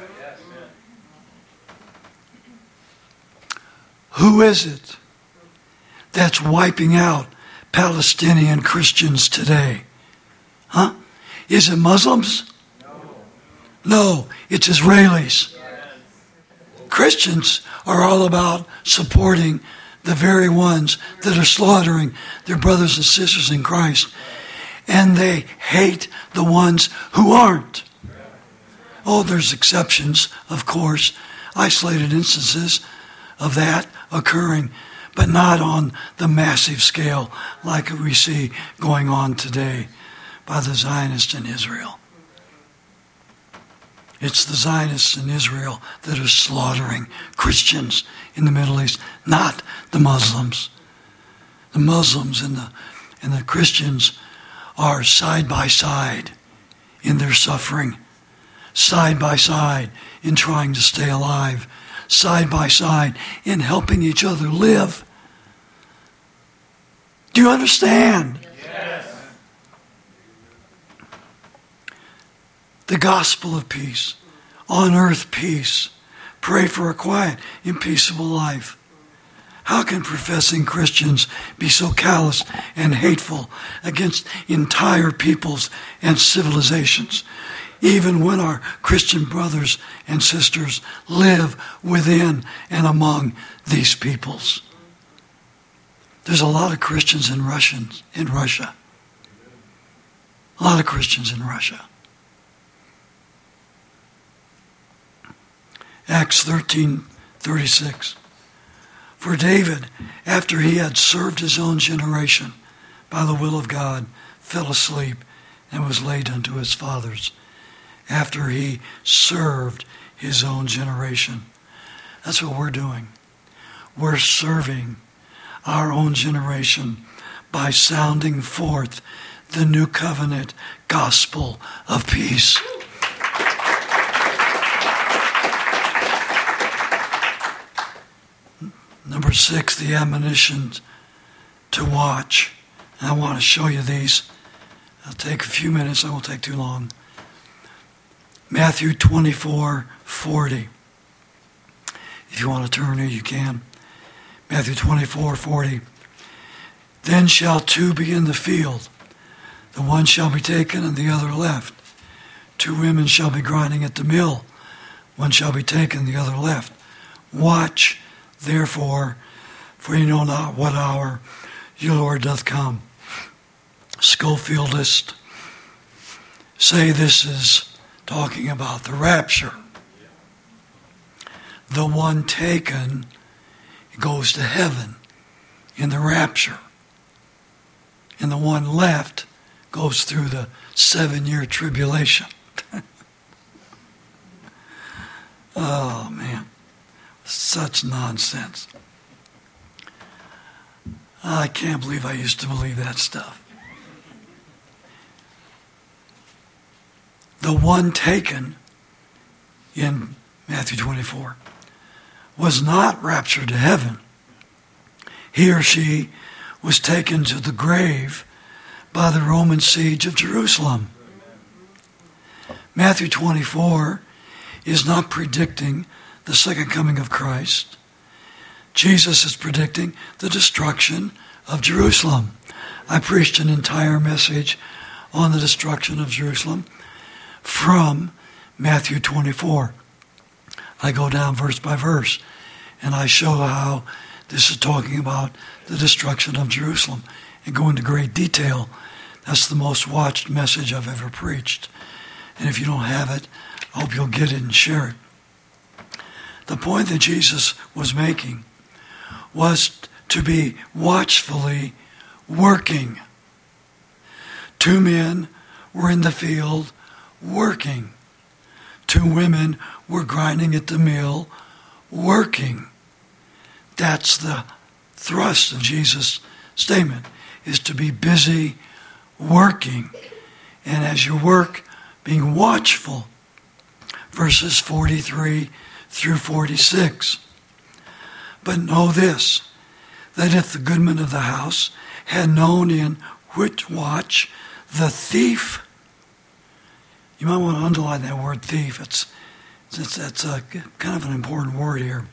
Who is it that's wiping out Palestinian Christians today? Huh? Is it Muslims? No. No, it's Israelis. Yes. Christians are all about supporting the very ones that are slaughtering their brothers and sisters in Christ. And they hate the ones who aren't. Oh, there's exceptions, of course, isolated instances of that occurring, but not on the massive scale like we see going on today by the Zionists in Israel. It's the Zionists in Israel that are slaughtering Christians in the Middle East, not the Muslims. The Muslims and the, and the Christians are side by side in their suffering, side by side in trying to stay alive, side by side in helping each other live. Do you understand? Yes. The gospel of peace, on earth peace. Pray for a quiet and peaceable life. How can professing Christians be so callous and hateful against entire peoples and civilizations, even when our Christian brothers and sisters live within and among these peoples? There's a lot of Christians in Russians in Russia. A lot of Christians in Russia. Acts thirteen thirty-six. For David, after he had served his own generation by the will of God, fell asleep and was laid unto his fathers. After he served his own generation. That's what we're doing. We're serving our own generation by sounding forth the new covenant gospel of peace. Number six, the admonition to watch. And I want to show you these. It'll take a few minutes. I won't take too long. Matthew twenty-four forty. If you want to turn here, you can. Matthew twenty-four forty. Then shall two be in the field. The one shall be taken and the other left. Two women shall be grinding at the mill. One shall be taken, the other left. Watch, therefore, for you know not what hour your Lord doth come. Schofieldists say this is talking about the rapture. the one taken goes to heaven in the rapture. And the one left goes through the seven-year tribulation. Oh, man. Such nonsense. I can't believe I used to believe that stuff. The one taken in Matthew twenty-four was not raptured to heaven. He or she was taken to the grave by the Roman siege of Jerusalem. Matthew twenty-four is not predicting the second coming of Christ. Jesus is predicting the destruction of Jerusalem. I preached an entire message on the destruction of Jerusalem from Matthew twenty-four. I go down verse by verse, and I show how this is talking about the destruction of Jerusalem and go into great detail. That's the most watched message I've ever preached. And if you don't have it, I hope you'll get it and share it. The point that Jesus was making was to be watchfully working. Two men were in the field working. Two women were grinding at the mill working. That's the thrust of Jesus' statement, is to be busy working. And as you work, being watchful. Verses forty-three through forty-six. But know this, that if the goodman of the house had known in which watch the thief, you might want to underline that word thief. It's, it's, it's a, kind of an important word here.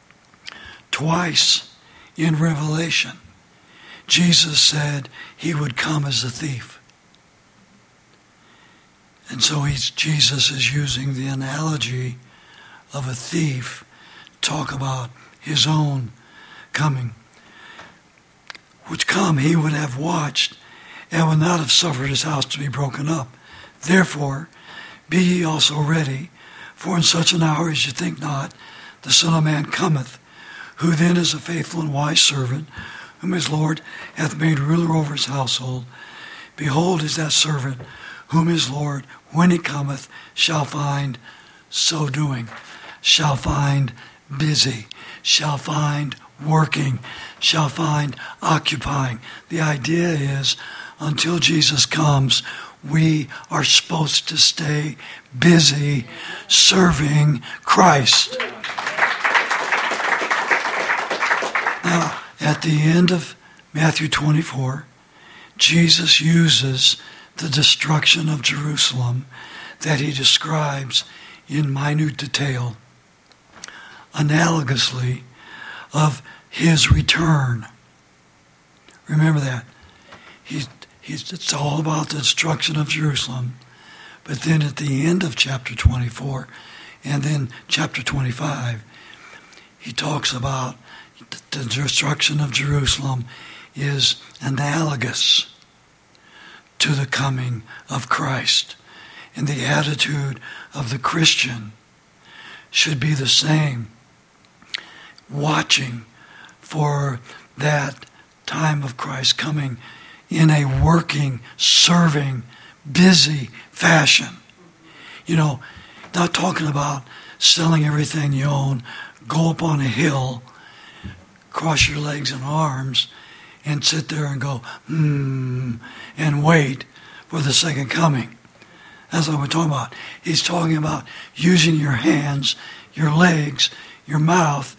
Twice in Revelation, Jesus said he would come as a thief. And so he's, Jesus is using the analogy of a thief to talk about his own coming. Which come he would have watched and would not have suffered his house to be broken up. Therefore, be ye also ready, for in such an hour as you think not, the Son of Man cometh, who then is a faithful and wise servant, whom his Lord hath made ruler over his household. Behold is that servant, whom his Lord, when he cometh, shall find so doing, shall find busy, shall find working, shall find occupying. The idea is, until Jesus comes, we are supposed to stay busy serving Christ. Now, at the end of Matthew twenty-four, Jesus uses the destruction of Jerusalem that he describes in minute detail, analogously of his return. Remember that. He's, he's, it's all about the destruction of Jerusalem. But then at the end of chapter twenty-four and then chapter twenty-five, he talks about the destruction of Jerusalem is analogous to the coming of Christ. And the attitude of the Christian should be the same, watching for that time of Christ coming in a working, serving, busy fashion. You know, not talking about selling everything you own, go up on a hill, cross your legs and arms, and sit there and go, hmm, and wait for the second coming. That's what we're talking about. He's talking about using your hands, your legs, your mouth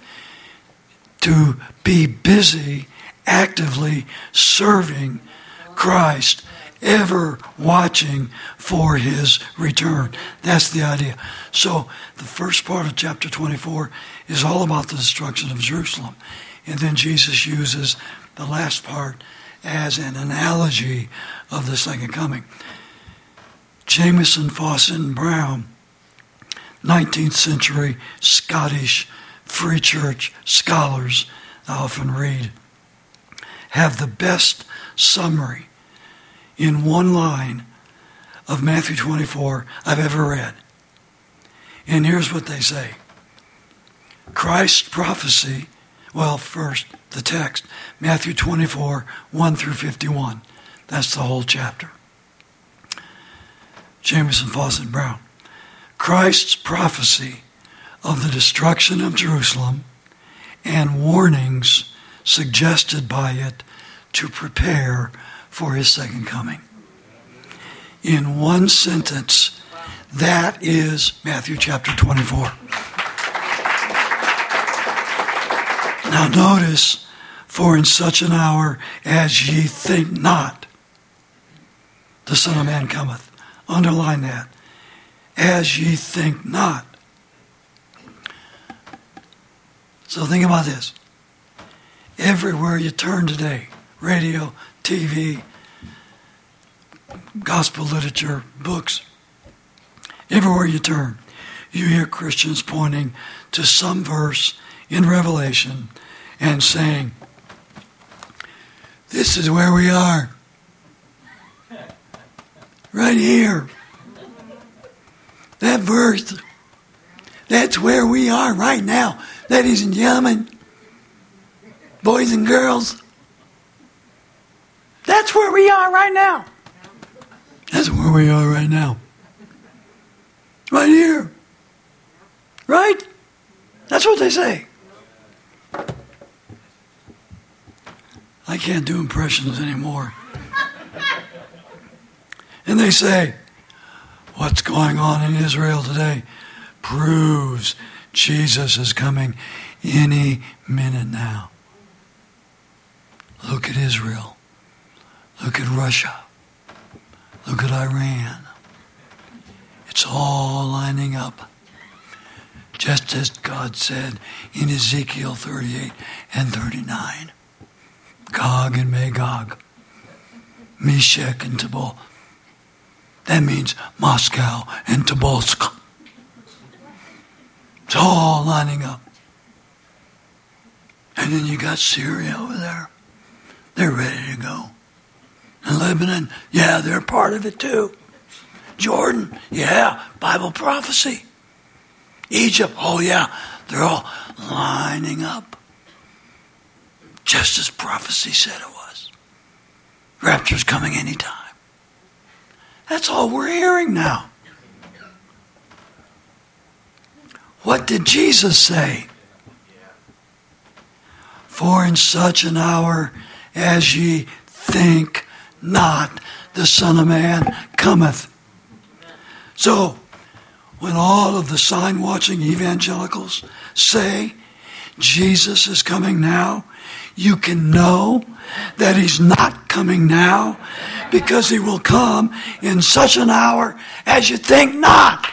to be busy, actively serving Christ, ever watching for his return. That's the idea. So the first part of chapter twenty-four is all about the destruction of Jerusalem. And then Jesus uses the last part as an analogy of the second coming. Jamieson, Fawcett, and Brown, nineteenth century Scottish Free Church scholars I often read, have the best summary in one line of Matthew twenty-four I've ever read. And here's what they say. Christ's prophecy, well, first, the text, Matthew twenty-four, one through fifty-one. That's the whole chapter. Jameson, Fawcett, Brown. Christ's prophecy of the destruction of Jerusalem and warnings suggested by it to prepare for his second coming. In one sentence, that is Matthew chapter twenty-four. Now notice, for in such an hour as ye think not, the Son of Man cometh. Underline that. As ye think not. So think about this. Everywhere you turn today, radio, T V, gospel literature, books, everywhere you turn, you hear Christians pointing to some verse in Revelation and saying, this is where we are. Right here. That verse, that's where we are right now. Ladies and gentlemen, boys and girls, that's where we are right now. That's where we are right now. Right here. Right? That's what they say. I can't do impressions anymore. And they say, what's going on in Israel today proves Jesus is coming any minute now. Look at Israel. Look at Russia. Look at Iran. It's all lining up. Just as God said in Ezekiel thirty-eight and thirty-nine. Gog and Magog. Meshach and Tubal. That means Moscow and Tobolsk. It's all lining up. And then you got Syria over there. They're ready to go. And Lebanon, yeah, they're part of it too. Jordan, yeah, Bible prophecy. Egypt, oh yeah, they're all lining up. Just as prophecy said it was. Rapture's coming anytime. That's all we're hearing now. What did Jesus say? For in such an hour as ye think not, the Son of Man cometh. So, when all of the sign-watching evangelicals say Jesus is coming now, you can know that he's not coming now because he will come in such an hour as you think not.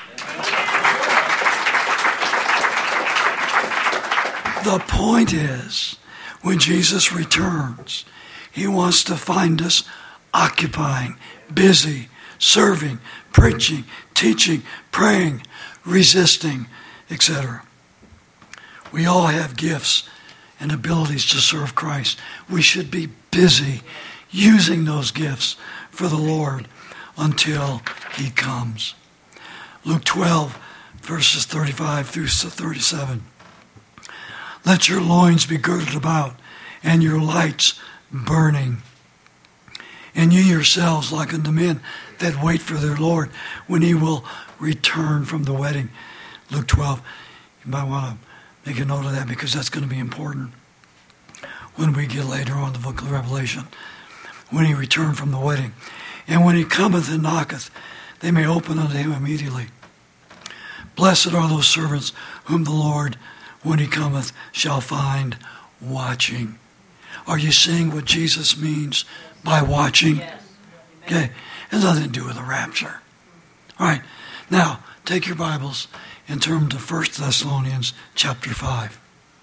The point is, when Jesus returns, he wants to find us occupying, busy, serving, preaching, teaching, praying, resisting, et cetera. We all have gifts and abilities to serve Christ. We should be busy using those gifts for the Lord until he comes. Luke twelve, verses thirty-five through thirty-seven. Let your loins be girded about, and your lights burning. And you yourselves like unto men that wait for their Lord when he will return from the wedding. Luke twelve. You might want to make a note of that because that's going to be important when we get later on the book of Revelation. When he returned from the wedding. And when he cometh and knocketh, they may open unto him immediately. Blessed are those servants whom the Lord, when he cometh, shall find watching. Are you seeing what Jesus means by watching? Yes. Okay. It has nothing to do with the rapture. All right. Now, take your Bibles and turn to First Thessalonians chapter five.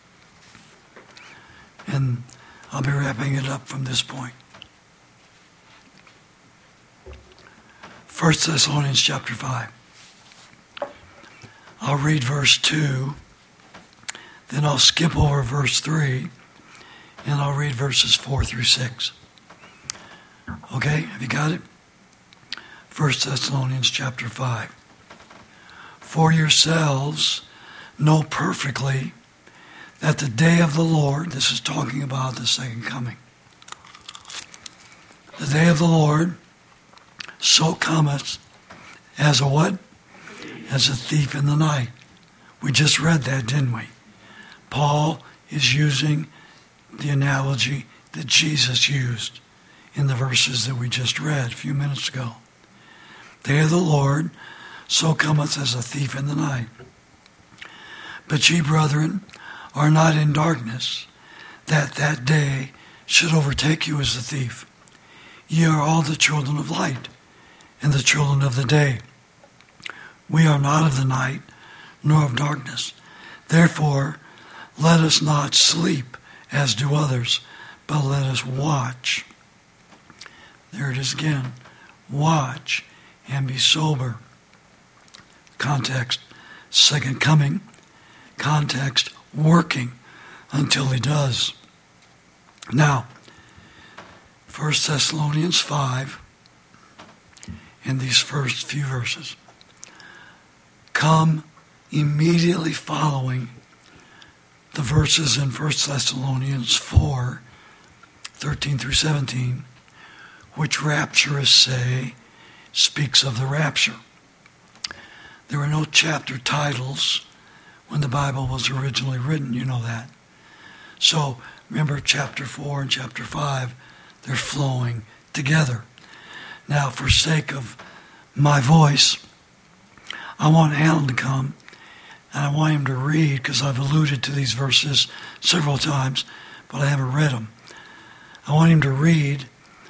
And I'll be wrapping it up from this point. First Thessalonians chapter five. I'll read verse two. Then I'll skip over verse three. And I'll read verses four through six. Okay, have you got it? First Thessalonians chapter five. For yourselves know perfectly that the day of the Lord, this is talking about the second coming, the day of the Lord so cometh as a what? As a thief in the night. We just read that, didn't we? Paul is using the analogy that Jesus used in the verses that we just read a few minutes ago. Day of the Lord so cometh as a thief in the night. But ye, brethren, are not in darkness, that that day should overtake you as a thief. Ye are all the children of light, and the children of the day. We are not of the night, nor of darkness. Therefore, let us not sleep as do others, but let us watch. There it is again. Watch and be sober. Context, second coming. Context, working until he does. Now, First Thessalonians five, in these first few verses, come immediately following the verses in First Thessalonians four, thirteen through seventeen, which rapturists say speaks of the rapture. There were no chapter titles when the Bible was originally written, you know that. So remember chapter four and chapter five, they're flowing together. Now, for sake of my voice, I want Alan to come, and I want him to read, because I've alluded to these verses several times, but I haven't read them. I want him to read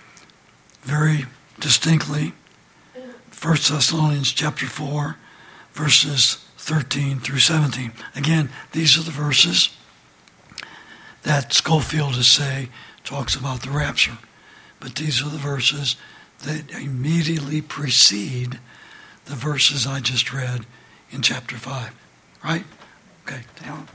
very distinctly First Thessalonians chapter four, verses thirteen through seventeen. Again, these are the verses that Scofield is say talks about the rapture. But these are the verses that immediately precede the verses I just read in chapter five. Right? Okay, down.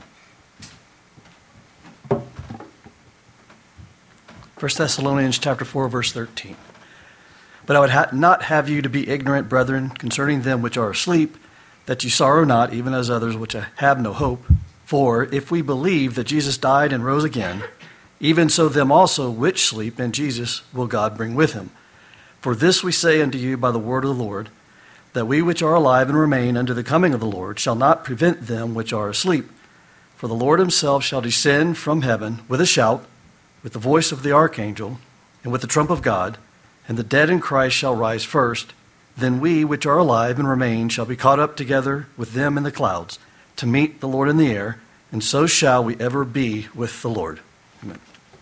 First Thessalonians chapter four, verse thirteen. But I would ha- not have you to be ignorant, brethren, concerning them which are asleep, that ye sorrow not, even as others which have no hope. For if we believe that Jesus died and rose again, even so them also which sleep in Jesus will God bring with him. For this we say unto you by the word of the Lord, that we which are alive and remain unto the coming of the Lord shall not prevent them which are asleep. For the Lord himself shall descend from heaven with a shout, with the voice of the archangel, and with the trump of God, and the dead in Christ shall rise first. Then we which are alive and remain shall be caught up together with them in the clouds, to meet the Lord in the air, and so shall we ever be with the Lord. Amen.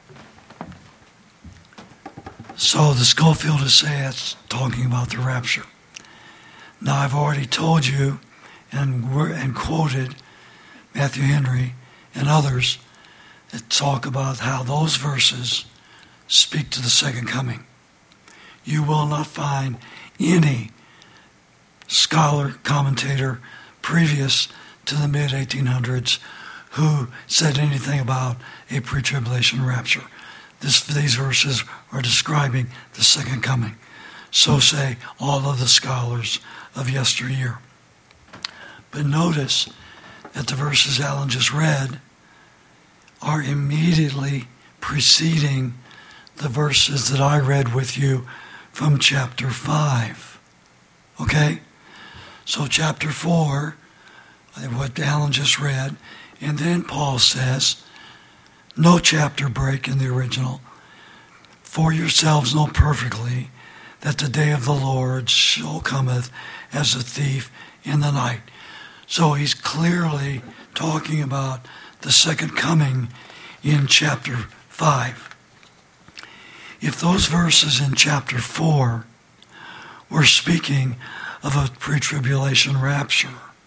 So the Scofield is saying it's talking about the rapture. Now I've already told you and and quoted Matthew Henry and others that talk about how those verses speak to the second coming. You will not find any scholar, commentator previous to the mid eighteen hundreds who said anything about a pre-tribulation rapture. This, these verses are describing the second coming. So say all of the scholars of yesteryear. But notice that the verses Alan just read are immediately preceding the verses that I read with you from chapter five. Okay? So chapter four, what Alan just read, and then Paul says, no chapter break in the original. For yourselves know perfectly that the day of the Lord so cometh as a thief in the night. So he's clearly talking about the second coming in chapter five. If those verses in chapter four were speaking of a pre-tribulation rapture,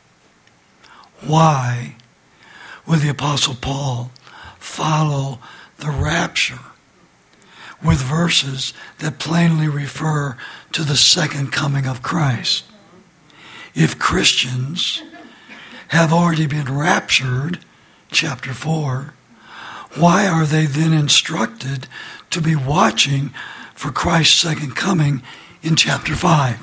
why would the Apostle Paul follow the rapture with verses that plainly refer to the second coming of Christ? If Christians have already been raptured, chapter four, why are they then instructed to be watching for Christ's second coming in chapter five?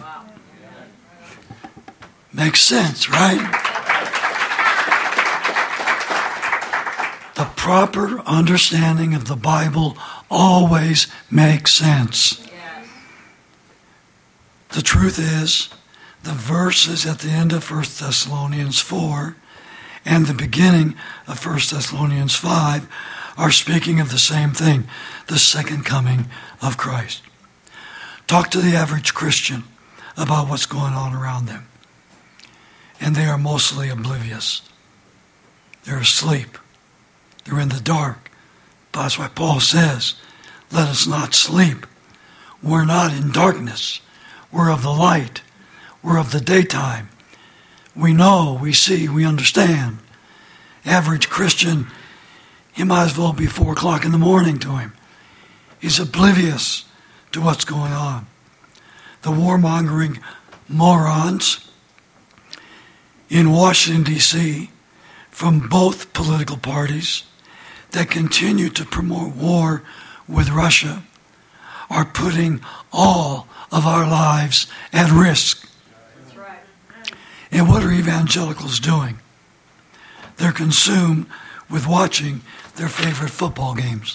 Makes sense, right? The proper understanding of the Bible always makes sense. Yes. The truth is, the verses at the end of First Thessalonians four and the beginning of First Thessalonians five are speaking of the same thing, the second coming of Christ. Talk to the average Christian about what's going on around them, and they are mostly oblivious. They're asleep. They're in the dark. That's why Paul says, let us not sleep. We're not in darkness. We're of the light. We're of the daytime. We know, we see, we understand. Average Christian, he might as well be four o'clock in the morning to him. He's oblivious to what's going on. The warmongering morons in Washington, D C, from both political parties that continue to promote war with Russia are putting all of our lives at risk. That's right. And what are evangelicals doing? They're consumed with watching their favorite football games.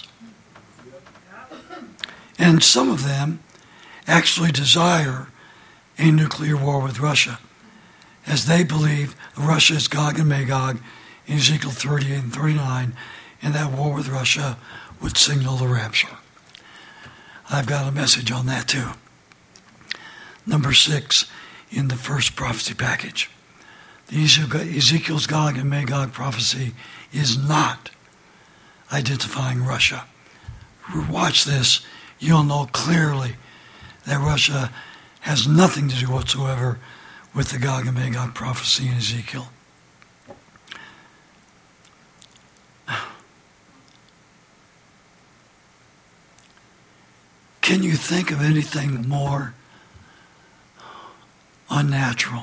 And some of them actually desire a nuclear war with Russia, as they believe Russia is Gog and Magog in Ezekiel thirty-eight and thirty-nine, and that war with Russia would signal the rapture. I've got a message on that too. Number six in the first prophecy package. The Ezekiel's Gog and Magog prophecy is not identifying Russia. Watch this. You'll know clearly that Russia has nothing to do whatsoever with the Gog and Magog prophecy in Ezekiel. Can you think of anything more unnatural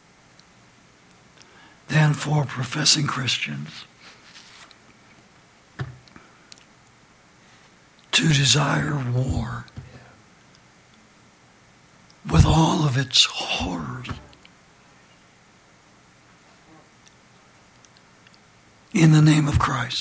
than for professing Christians to desire war with all of its horrors in the name of Christ?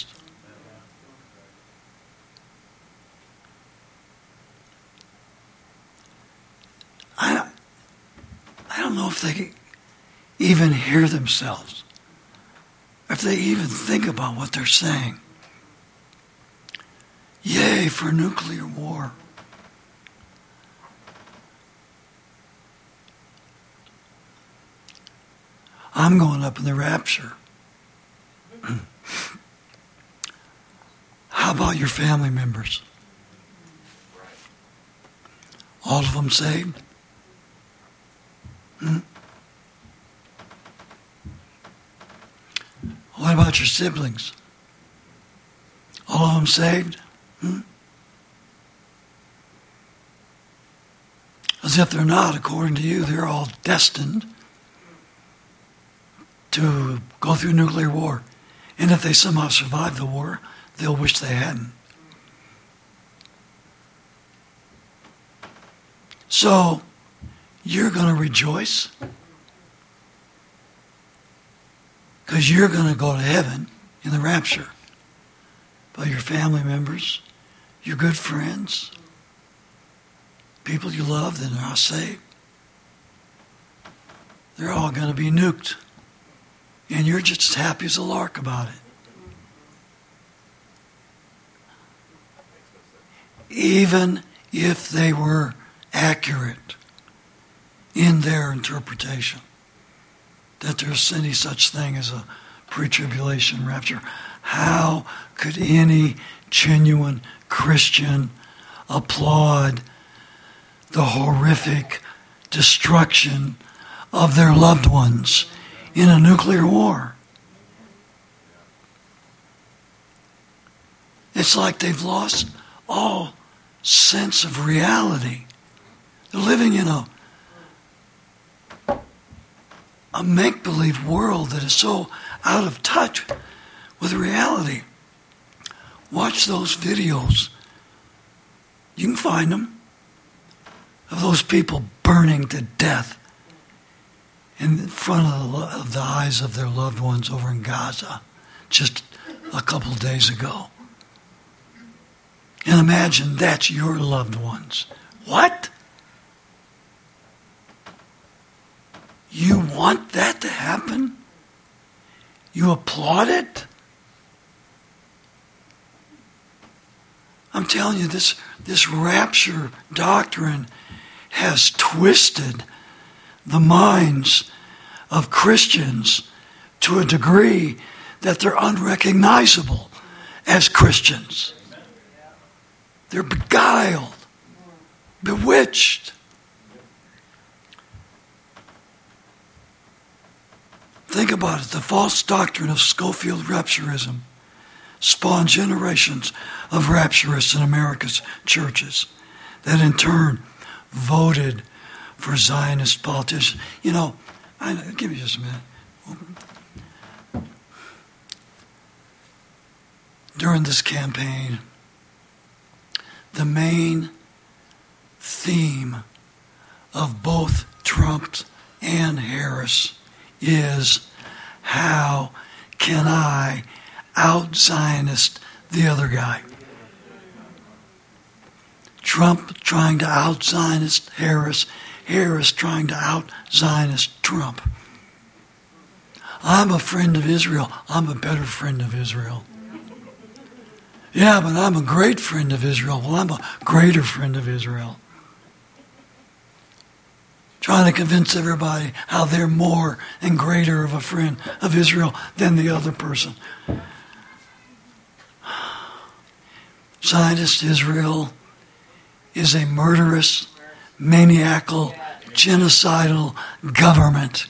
I, I don't know if they even hear themselves, if they even think about what they're saying. Yay for nuclear war. I'm going up in the rapture. How about your family members? All of them saved? Hmm? What about your siblings? All of them saved? Hmm? As if they're not, according to you, they're all destined to go through nuclear war. And if they somehow survive the war, they'll wish they hadn't. So, you're going to rejoice because you're going to go to heaven in the rapture. But your family members, your good friends, people you love that are not saved, they're all going to be nuked. And you're just as happy as a lark about it. Even if they were accurate in their interpretation that there's any such thing as a pre-tribulation rapture, how could any genuine Christian applaud the horrific destruction of their loved ones in a nuclear war? It's like they've lost all sense of reality. They're living in a a make-believe world that is so out of touch with reality. Watch those videos. You can find them of those people burning to death in front of the, of the eyes of their loved ones over in Gaza, just a couple days ago. And imagine that's your loved ones. What? You want that to happen? You applaud it? I'm telling you, this, this rapture doctrine has twisted the minds of Christians to a degree that they're unrecognizable as Christians. They're beguiled, bewitched. Think about it. The false doctrine of Scofield rapturism spawned generations of rapturists in America's churches that in turn voted for Zionist politicians. You know, I, give me just a minute. During this campaign, the main theme of both Trump and Harris is, how can I out-Zionist the other guy? Trump trying to out-Zionist Harris, Harris trying to out-Zionist Trump. I'm a friend of Israel. I'm a better friend of Israel. Yeah, but I'm a great friend of Israel. Well, I'm a greater friend of Israel. Trying to convince everybody how they're more and greater of a friend of Israel than the other person. Zionist Israel is a murderous, maniacal, genocidal government.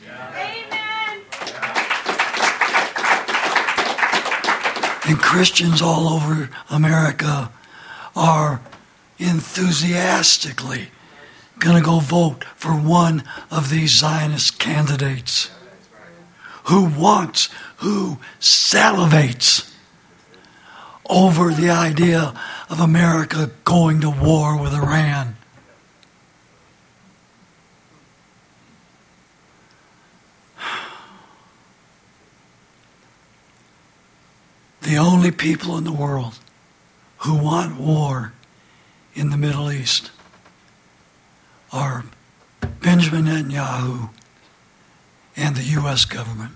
And Christians all over America are enthusiastically going to go vote for one of these Zionist candidates who wants, who salivates over the idea of America going to war with Iran. The only people in the world who want war in the Middle East are Benjamin Netanyahu and the U S government.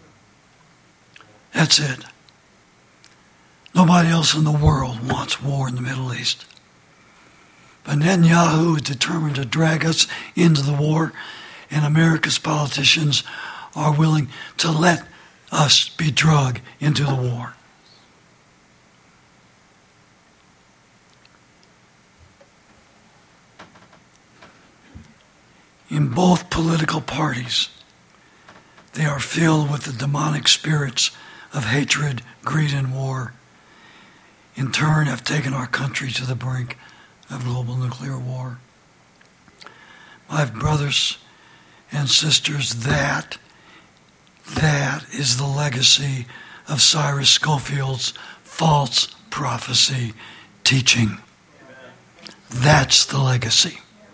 That's it. Nobody else in the world wants war in the Middle East. But Netanyahu is determined to drag us into the war, and America's politicians are willing to let us be dragged into the war. In both political parties, they are filled with the demonic spirits of hatred, greed, and war. In turn, have taken our country to the brink of global nuclear war. My brothers and sisters, that, that is the legacy of Cyrus Scofield's false prophecy teaching. That's the legacy.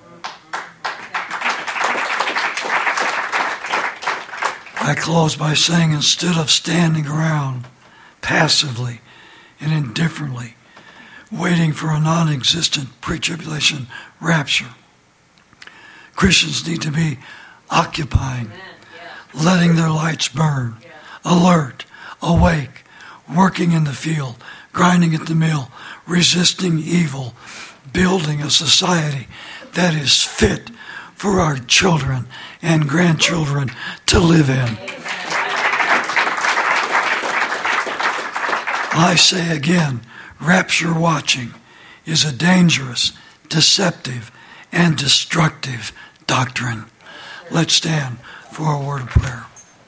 I close by saying, instead of standing around passively and indifferently, waiting for a non-existent pre-tribulation rapture, Christians need to be occupying, yeah. letting their lights burn, yeah. alert, awake, working in the field, grinding at the mill, resisting evil, building a society that is fit for our children and grandchildren to live in. I say again, rapture watching is a dangerous, deceptive, and destructive doctrine. Let's stand for a word of prayer.